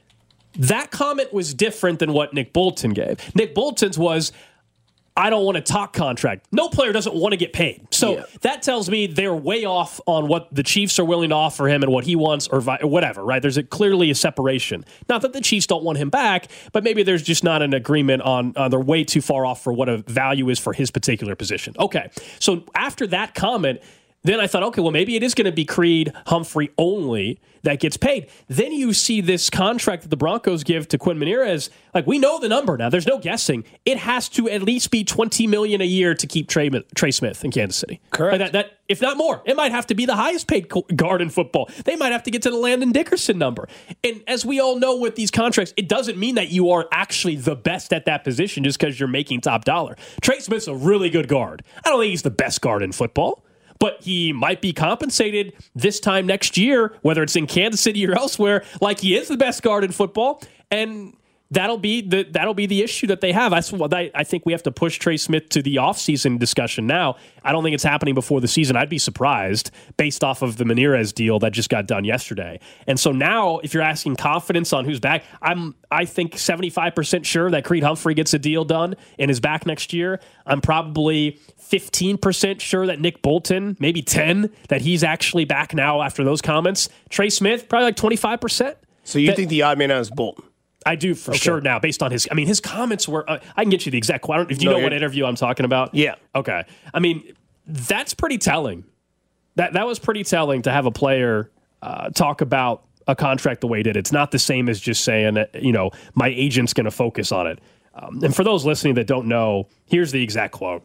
That comment was different than what Nick Bolton gave. Nick Bolton's was, I don't want to talk contract. No player doesn't want to get paid. So yeah. That tells me they're way off on what the Chiefs are willing to offer him and what he wants or vi- whatever, right? There's a, clearly a separation. Not that the Chiefs don't want him back, but maybe there's just not an agreement on, uh, they're way too far off for what a value is for his particular position. Okay, so after that comment, then I thought, okay, well, maybe it is going to be Creed Humphrey only that gets paid. Then you see this contract that the Broncos give to Quinn Menierez. Like, we know the number now. There's no guessing. It has to at least be twenty million dollars a year to keep Trey, Trey Smith in Kansas City. Correct. Like that, that, if not more, it might have to be the highest paid guard in football. They might have to get to the Landon Dickerson number. And as we all know with these contracts, it doesn't mean that you are actually the best at that position just because you're making top dollar. Trey Smith's a really good guard. I don't think he's the best guard in football. But he might be compensated this time next year, whether it's in Kansas City or elsewhere, like he is the best guard in football. And that'll be the that'll be the issue that they have. That's what I, I think we have to push Trey Smith to the offseason discussion now. I don't think it's happening before the season. I'd be surprised based off of the Menierez deal that just got done yesterday. And so now, if you're asking confidence on who's back, I'm I think seventy-five percent sure that Creed Humphrey gets a deal done and is back next year. I'm probably fifteen percent sure that Nick Bolton, maybe ten, that he's actually back now after those comments. Trey Smith, probably like twenty-five percent. So you that, think the odd man out is Bolton? I do for okay. sure now, based on his. I mean, his comments were. Uh, I can get you the exact quote. If you no, know what interview I'm talking about. Yeah. Okay. I mean, that's pretty telling. That that was pretty telling to have a player uh, talk about a contract the way he did. It's not the same as just saying that, you know, my agent's going to focus on it. Um, and for those listening that don't know, here's the exact quote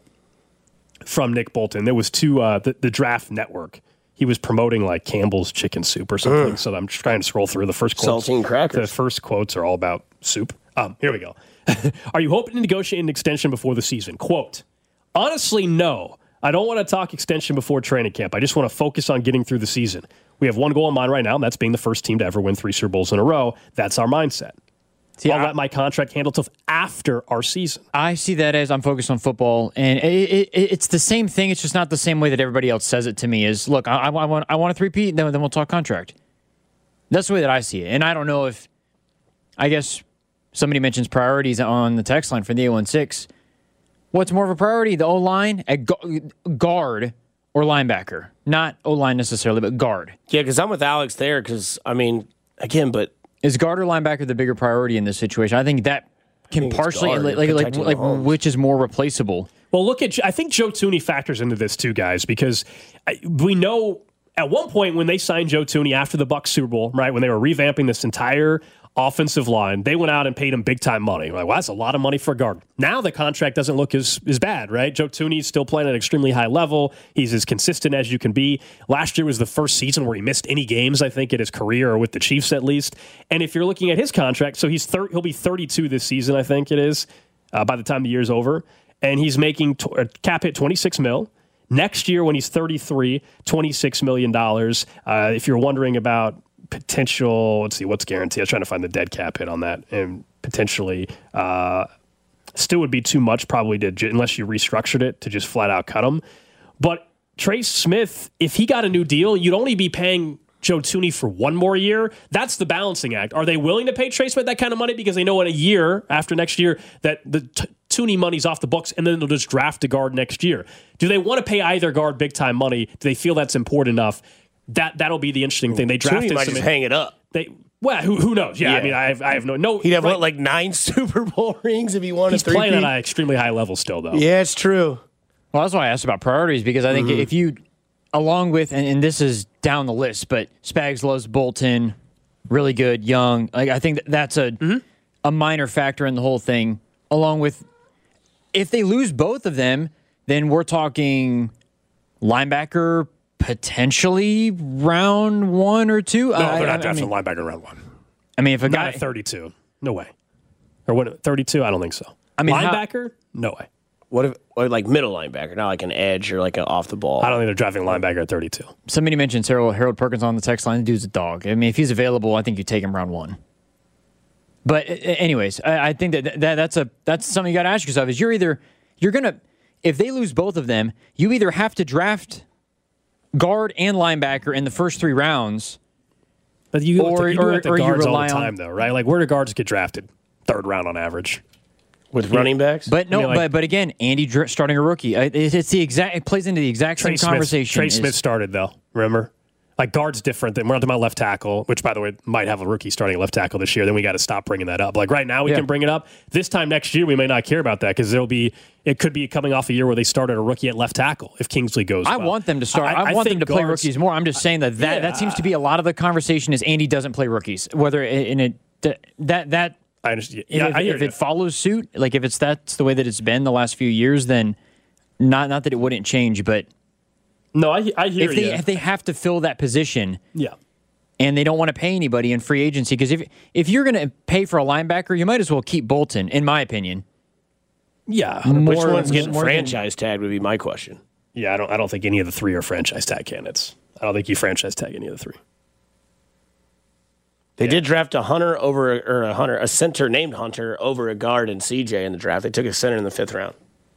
from Nick Bolton. There was to uh, the, the Draft Network. He was promoting like Campbell's chicken soup or something. Mm. So I'm trying to scroll through the first quotes. Saltine crackers. The first quotes are all about soup. Um, here we go. Are you hoping to negotiate an extension before the season? Quote, honestly, no. I don't want to talk extension before training camp. I just want to focus on getting through the season. We have one goal in mind right now, and that's being the first team to ever win three Super Bowls in a row. That's our mindset. See, I'll I, let my contract handle stuff after our season. I see that as I'm focused on football, and it, it, it's the same thing. It's just not the same way that everybody else says it to me. Is look, I, I want I want a three-peat, then then we'll talk contract. That's the way that I see it, and I don't know if I guess somebody mentions priorities on the text line for the eight one six. What's more of a priority, the O-line at guard or linebacker. Not O-line necessarily, but guard. Yeah, because I'm with Alex there because, I mean, again, but... Is guard or linebacker the bigger priority in this situation? I think that can think partially, guard, like, like, like, like which is more replaceable. Well, look at, I think Joe Thuney factors into this too, guys, because I, we know at one point when they signed Joe Thuney after the Bucs Super Bowl, right, when they were revamping this entire offensive line, they went out and paid him big-time money. Like, well, that's a lot of money for a guard. Now the contract doesn't look as, as bad, right? Joe Thuney's still playing at an extremely high level. He's as consistent as you can be. Last year was the first season where he missed any games, I think, in his career, or with the Chiefs at least. And if you're looking at his contract, so he's thir- he'll be thirty-two this season, I think it is, uh, by the time the year's over. And he's making t- a cap hit twenty-six mil. Next year, when he's thirty-three, twenty-six million dollars. Uh, if you're wondering about potential, let's see, what's guaranteed? I was trying to find the dead cap hit on that. And potentially, uh, still would be too much probably to, unless you restructured it, to just flat out cut him. But Trey Smith, if he got a new deal, you'd only be paying Joe Thuney for one more year. That's the balancing act. Are they willing to pay Trey Smith that kind of money because they know in a year, after next year, that the t- Thuney money's off the books and then they'll just draft a guard next year? Do they want to pay either guard big-time money? Do they feel that's important enough? That that'll be the interesting thing. They drafted Thuney might some just hang it up. They well, who who knows? Yeah, Yeah. I mean, I have I have no no. He'd have right, what, like nine Super Bowl rings if he won he's a three. playing at an extremely high level still, though. Yeah, it's true. Well, that's why I asked about priorities, because I think Mm-hmm. if you, along with, and, and this is down the list, but Spags loves Bolton, really good, young. Like, I think that that's a Mm-hmm. a minor factor in the whole thing. Along with, if they lose both of them, then we're talking linebacker potentially round one or two. No, I, they're not I, drafting I mean, linebacker round one. I mean, if a Not guy at thirty-two, no way. Or what? thirty-two? I don't think so. I mean, how- linebacker? No way. What if, or like middle linebacker, not like an edge or like an off the ball? I don't think they're drafting linebacker at thirty-two. Somebody mentioned Harold, Harold Perkins on the text line. The dude's a dog. I mean, if he's available, I think you take him round one. But uh, anyways, I, I think that, that that's a that's something you got to ask yourself. Is you're either you're gonna if they lose both of them, you either have to draft guard and linebacker in the first three rounds. But you, Or- you do or- it the or you guards all rely the on- time, though, right? Like, where do guards get drafted? Third round on average. With running backs? But no, I mean, like- but but again, Andy Dr- starting a rookie. I- It, it's the exact. It plays into the exact Trey same Smith, conversation. Trey is- Smith started, though. Remember? Like, guard's different than we're not talking about left tackle, which, by the way, might have a rookie starting left tackle this year. Then we got to stop bringing that up. Like, right now, we Yeah. can bring it up. This time next year, we may not care about that because there'll be, it could be coming off a year where they started a rookie at left tackle if Kingsley goes I well. want them to start. I, I want them think to play guards- rookies more. I'm just saying that that, Yeah. that seems to be a lot of the conversation is Andy doesn't play rookies. Whether in it that that I understand. Yeah, if, I hear if you. it follows suit, like if it's that's the way that it's been the last few years, then not not that it wouldn't change, but No, I, I hear if they you. if they have to fill that position yeah. and they don't want to pay anybody in free agency, because if if you're going to pay for a linebacker, you might as well keep Bolton, in my opinion. Yeah. Which More- one's getting more than- franchise tagged would be my question. Yeah, I don't I don't think any of the three are franchise tag candidates. I don't think you franchise tag any of the three. They did draft a Hunter over, or a Hunter, a center named Hunter over a guard and C J in the draft. They took a center in the fifth round.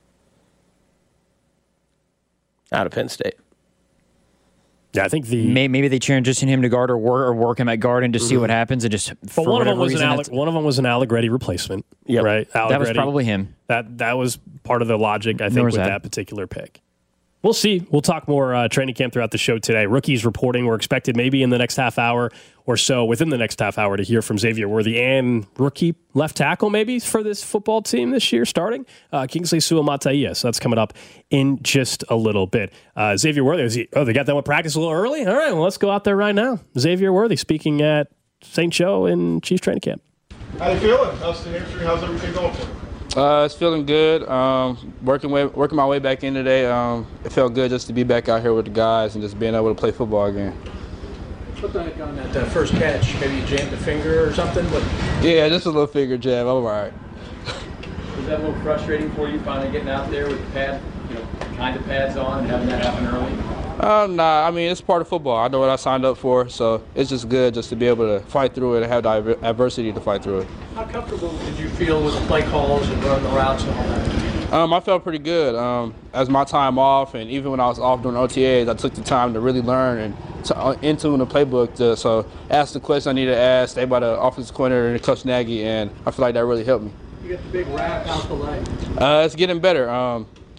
Out of Penn State. Yeah, I think the May- Maybe they transition him to guard or work, or work him at guard and just see what happens and just. but for one of them whatever was an reason, Ale- that's- one of them was an Allegretti replacement. Yep. Right? that was Allegretti. probably him. That that was part of the logic, I think, was with that. that particular pick. We'll see. We'll talk more uh, training camp throughout the show today. Rookies reporting. We're expected maybe in the next half hour or so, within the next half hour, to hear from Xavier Worthy and rookie left tackle maybe for this football team this year starting, uh, Kingsley Suamataia. So that's coming up in just a little bit. Uh, Xavier Worthy, is he, oh, they got that one practice a little early? All right, well, let's go out there right now. Xavier Worthy speaking at Saint Joe in Chiefs training camp. How you feeling? How's the hamstring? How's everything going for you? Uh, it's feeling good. Um, working way, working my way back in today. Um, it felt good just to be back out here with the guys and just being able to play football again. Looked like on that uh, first catch, maybe you jammed a finger or something, but Yeah, just a little finger jab. I'm all right. was that a little frustrating for you finally getting out there with the pad, you know, kind of pads on and having that happen early? Um, nah, I mean, it's part of football. I know what I signed up for, so it's just good just to be able to fight through it and have the adver- adversity to fight through it. How comfortable did you feel with the play calls and running the routes and all that? Um, I felt pretty good. Um, as my time off, and even when I was off doing O T As, I took the time to really learn and to uh, into the playbook. To, so ask the questions I needed to ask, stay by the offensive coordinator and Coach Nagy, and I feel like that really helped me. You got the big wrap out the leg. Uh, it's getting better. Um,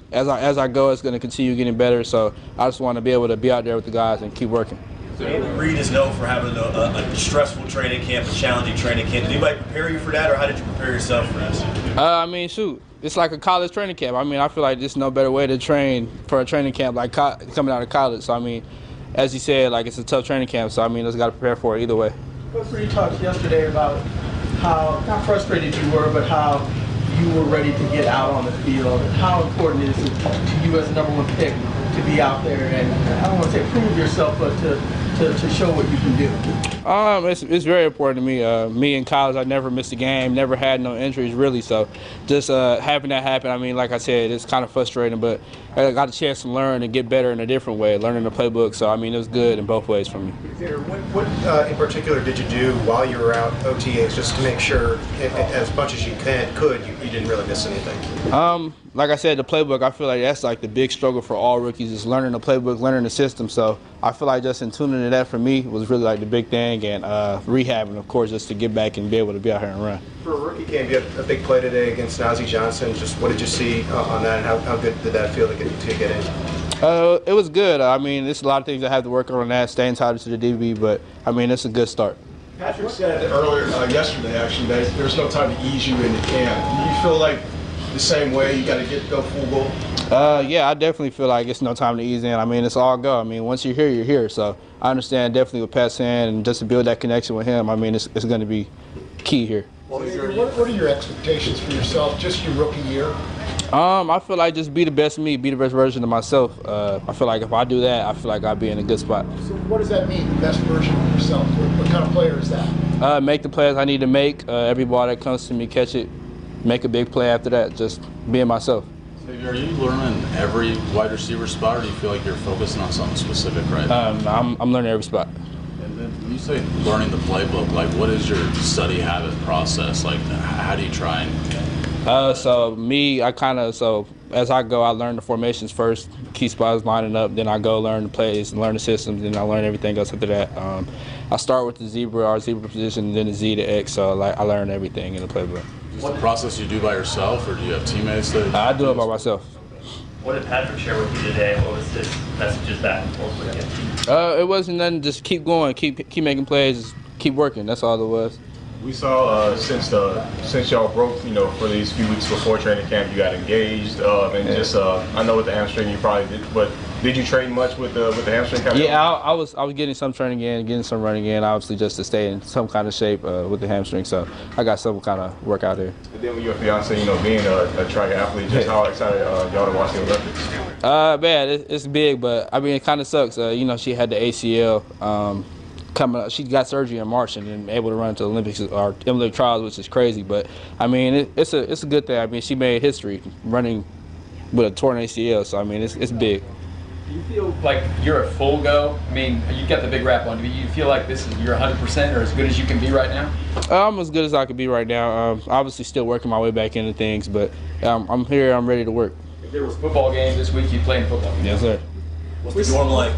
as I as I go, it's going to continue getting better. So I just want to be able to be out there with the guys and keep working. So Reed is known for having a, a, a stressful training camp, a challenging training camp. Did anybody prepare you for that, or how did you prepare yourself for this? Uh, I mean, shoot, it's like a college training camp. I mean, I feel like there's no better way to train for a training camp like co- coming out of college. So, I mean, as you said, like it's a tough training camp. So, I mean, just got to prepare for it either way. Coach Reed talked yesterday about how, not frustrated you were, but how you were ready to get out on the field. How important is it to you as the number one pick to be out there and, I don't want to say prove yourself, but to To, to show what you can do? Um, it's, it's very important to me. Uh, me in college, I never missed a game, never had no injuries really. So just uh, having that happen, I mean, like I said, it's kind of frustrating, but I got a chance to learn and get better in a different way, learning the playbook. So, I mean, it was good in both ways for me. Xavier, what, what uh, in particular did you do while you were out O T As just to make sure, as much as you can, could, you, you didn't really miss anything? Um, like I said, the playbook, I feel like that's like the big struggle for all rookies is learning the playbook, learning the system. So I feel like just in tuning to that for me was really like the big thing, and uh, rehabbing, of course, just to get back and be able to be out here and run. For a rookie game, you had a big play today against Nazeeh Johnson. Just what did you see uh, on that, and how, how good did that feel to get, to get in? Uh, it was good. I mean, there's a lot of things I have to work on on that, staying tied to the D B, but I mean, it's a good start. Patrick said earlier, uh, yesterday actually, that there's no time to ease you into camp. Do you feel like the same way you got to get go full go? Uh, yeah, I definitely feel like it's no time to ease in. I mean, it's all go. I mean, once you're here, you're here. So I understand definitely with Pat saying, and just to build that connection with him, I mean, it's, it's going to be key here. What, what are your expectations for yourself, just your rookie year? Um, I feel like just be the best me, be the best version of myself. Uh, I feel like if I do that, I feel like I'll be in a good spot. So what does that mean, the best version of yourself? What, what kind of player is that? Uh, make the plays I need to make. Uh, every ball that comes to me, catch it, make a big play after that, just being myself. Are you learning every wide receiver spot, or do you feel like you're focusing on something specific right now? Um, I'm, I'm learning every spot. And then when you say learning the playbook, like what is your study habit process? Like how do you try and... Uh, so me, I kind of, so as I go, I learn the formations first, key spots lining up, then I go learn the plays, learn the systems, then I learn everything else after that. Um, I start with the zebra, our zebra position, then the Z to X, so like I learn everything in the playbook. Is the process you do by yourself, or do you have teammates that... I do it by myself. What did Patrick share with you today? What was his messages back and forth with you? Uh, it wasn't nothing, just keep going, keep keep making plays, keep working, that's all it was. We saw uh, since the since y'all broke, you know, for these few weeks before training camp, you got engaged, uh, and yeah. just uh, I know with the hamstring you probably did, but did you train much with the with the hamstring? Kind yeah, I, I was I was getting some training in, getting some running in, obviously just to stay in some kind of shape uh, with the hamstring. So I got some kind of workout there. And then with your fiance, you know, being a, a track athlete, just how excited uh, y'all to watch the Olympics? Uh, man, it, it's big, but I mean it kind of sucks. Uh, you know, she had the A C L. Um, Coming up, she got surgery in March and then able to run to the Olympics or Olympic trials, which is crazy. But I mean, it, it's a it's a good thing. I mean, she made history running with a torn A C L, so I mean, it's it's big. Do you feel like you're a full go? I mean, you got the big wrap on. Do you feel like this is you're one hundred percent or as good as you can be right now? I'm as good as I can be right now. Um, obviously, still working my way back into things, but um, I'm here. I'm ready to work. If there was a football game this week, you'd play in a football game. Yes, sir. What's the dorm like?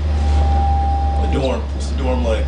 The dorm. What's the dorm like?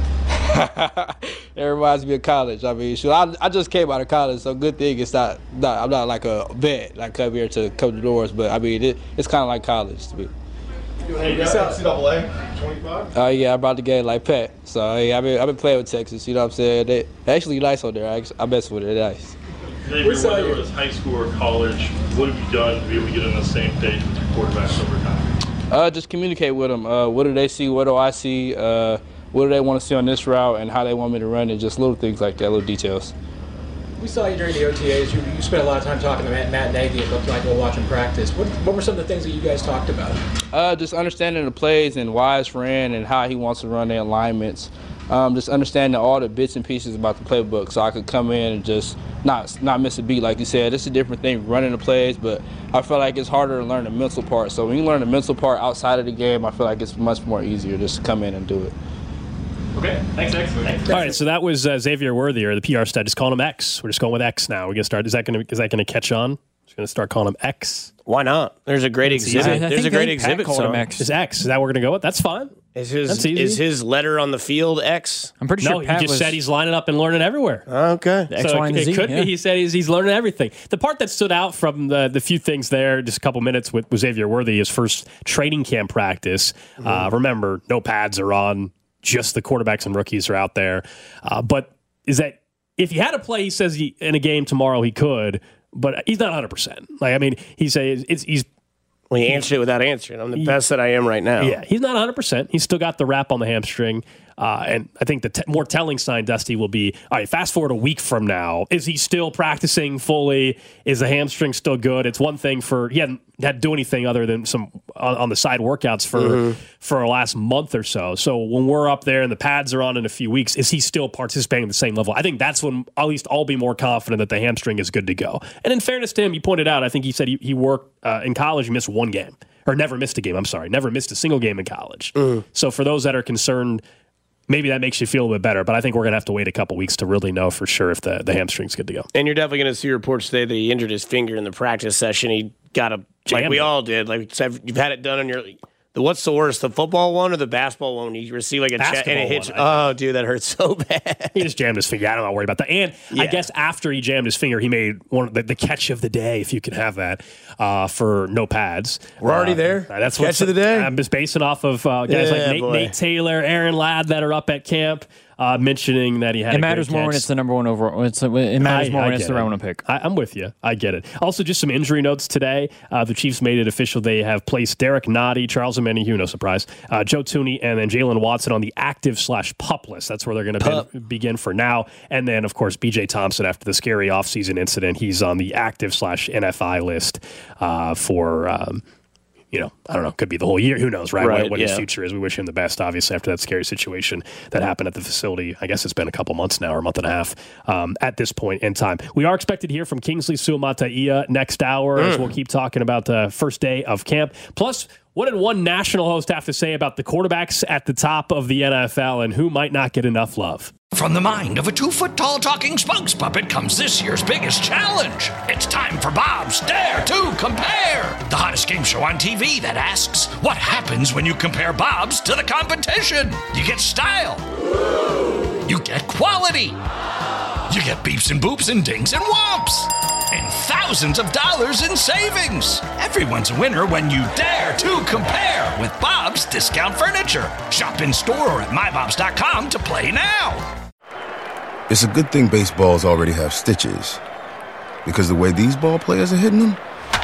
It reminds me of college. I mean, shoot, I, I just came out of college, so good thing it's not, not I'm not like a vet. I come here to come to doors, but I mean, it, it's kind of like college to me. You doing N C double A twenty-five? Oh uh, yeah, I brought the game like Pat. So yeah, I've been I've been playing with Texas. You know what I'm saying? They actually nice on there. I, I mess with it. They're nice. Xavier, whether it was high school or college, what have you done to be able to get on the same page with your quarterbacks over time? Uh, just communicate with them. Uh, what do they see? What do I see? Uh, what do they want to see on this route and how they want me to run it? Just little things like that, little details. We saw you during the O T As. You, you spent a lot of time talking to Matt, Matt Nagy. It looked like we'll watch him practice. What, what were some of the things that you guys talked about? Uh, just understanding the plays and why it's ran and how he wants to run the alignments. Um, just understanding all the bits and pieces about the playbook so I could come in and just not not miss a beat. Like you said, it's a different thing running the plays, but I feel like it's harder to learn the mental part. So when you learn the mental part outside of the game, I feel like it's much more easier just to come in and do it. Okay, thanks, X. Thanks. All right, so that was uh, Xavier Worthier, the P R stud. Just calling him X. We're just going with X now. We're gonna start. Is that gonna is that gonna catch on? Just gonna start calling him X. Why not? There's a great exhibit. I, I There's a great Pat exhibit called song. him X. Is X? Is that what we're gonna go with? That's fine. Is his That's easy. is his letter on the field X? I'm pretty no, sure he Pat just was said he's lining up and learning everywhere. Okay. The X, so Y, and it, Z, it could yeah. be. He said he's, he's learning everything. The part that stood out from the, the few things there, just a couple minutes with, with Xavier Worthy, his first training camp practice. Mm-hmm. Uh, remember, no pads are on. Just the quarterbacks and rookies are out there. Uh, but is that if he had to play, he says he, in a game tomorrow he could, but he's not one hundred percent. Like I mean, he says it's he's. Well, he answered it without answering. I'm the best that I am right now. Yeah, he's not one hundred percent. He's still got the wrap on the hamstring. Uh, and I think the t- more telling sign, Dusty, will be, all right, fast forward a week from now. Is he still practicing fully? Is the hamstring still good? It's one thing for, he hadn't had to do anything other than some on, on the side workouts for, mm-hmm. for the last month or so. So when we're up there and the pads are on in a few weeks, is he still participating at the same level? I think that's when at least I'll be more confident that the hamstring is good to go. And in fairness to him, you pointed out, I think he said he, he worked uh, in college, he missed one game. Or never missed a game, I'm sorry. Never missed a single game in college. Mm. So for those that are concerned, maybe that makes you feel a bit better, but I think we're going to have to wait a couple weeks to really know for sure if the, the hamstring's good to go. And you're definitely going to see reports today that he injured his finger in the practice session. He got a, like we all did, like you've had it done on your, the, what's the worst, the football one or the basketball one? You receive like a check and it hits, one, oh, dude, that hurts so bad. He just jammed his finger. I'm not worried about that. And yeah. I guess after he jammed his finger, he made one of the, the catch of the day, if you can have that, uh, for no pads. We're uh, already there. That's catch of the day. I'm just basing off of uh, guys yeah, like Nate, Nate Taylor, Aaron Ladd that are up at camp. Uh, mentioning that he had it a matters more catch. when it's the number one overall. It's, it matters I, more I when it's the it. round one pick. I, I'm with you. I get it. Also, just some injury notes today. Uh, the Chiefs made it official. They have placed Derek Nottie, Charles Omenihu, no surprise, uh, Joe Thuney, and then Jalen Watson on the active slash pup list. That's where they're going to be, begin for now. And then, of course, B J Thompson, after the scary offseason incident, he's on the active slash N F I list uh, for... Um, You know, I don't know, could be the whole year. Who knows, right? right what what yeah. his future is. We wish him the best, obviously, after that scary situation that happened at the facility. I guess it's been a couple months now, or a month and a half um, at this point in time. We are expected to hear from Kingsley Suamataia next hour mm. as we'll keep talking about the first day of camp. Plus, what did one national host have to say about the quarterbacks at the top of the N F L and who might not get enough love? From the mind of a two-foot-tall talking spokes puppet comes this year's biggest challenge. It's time for Bob's Dare to Compare, the hottest game show on T V that asks, what happens when you compare Bob's to the competition? You get style. You get quality. You get beeps and boops and dings and whomps. And thousands of dollars in savings. Everyone's a winner when you dare to compare with Bob's Discount Furniture. Shop in store or at my bobs dot com to play now. It's a good thing baseballs already have stitches, because the way these ball players are hitting them,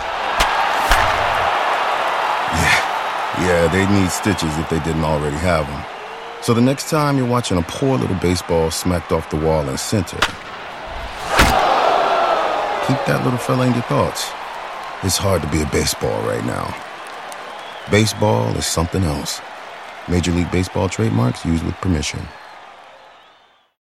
yeah, yeah, they need stitches if they didn't already have them. So the next time you're watching a poor little baseball smacked off the wall in center, keep that little fella in your thoughts. It's hard to be a baseball right now. Baseball is something else. Major League Baseball trademarks used with permission.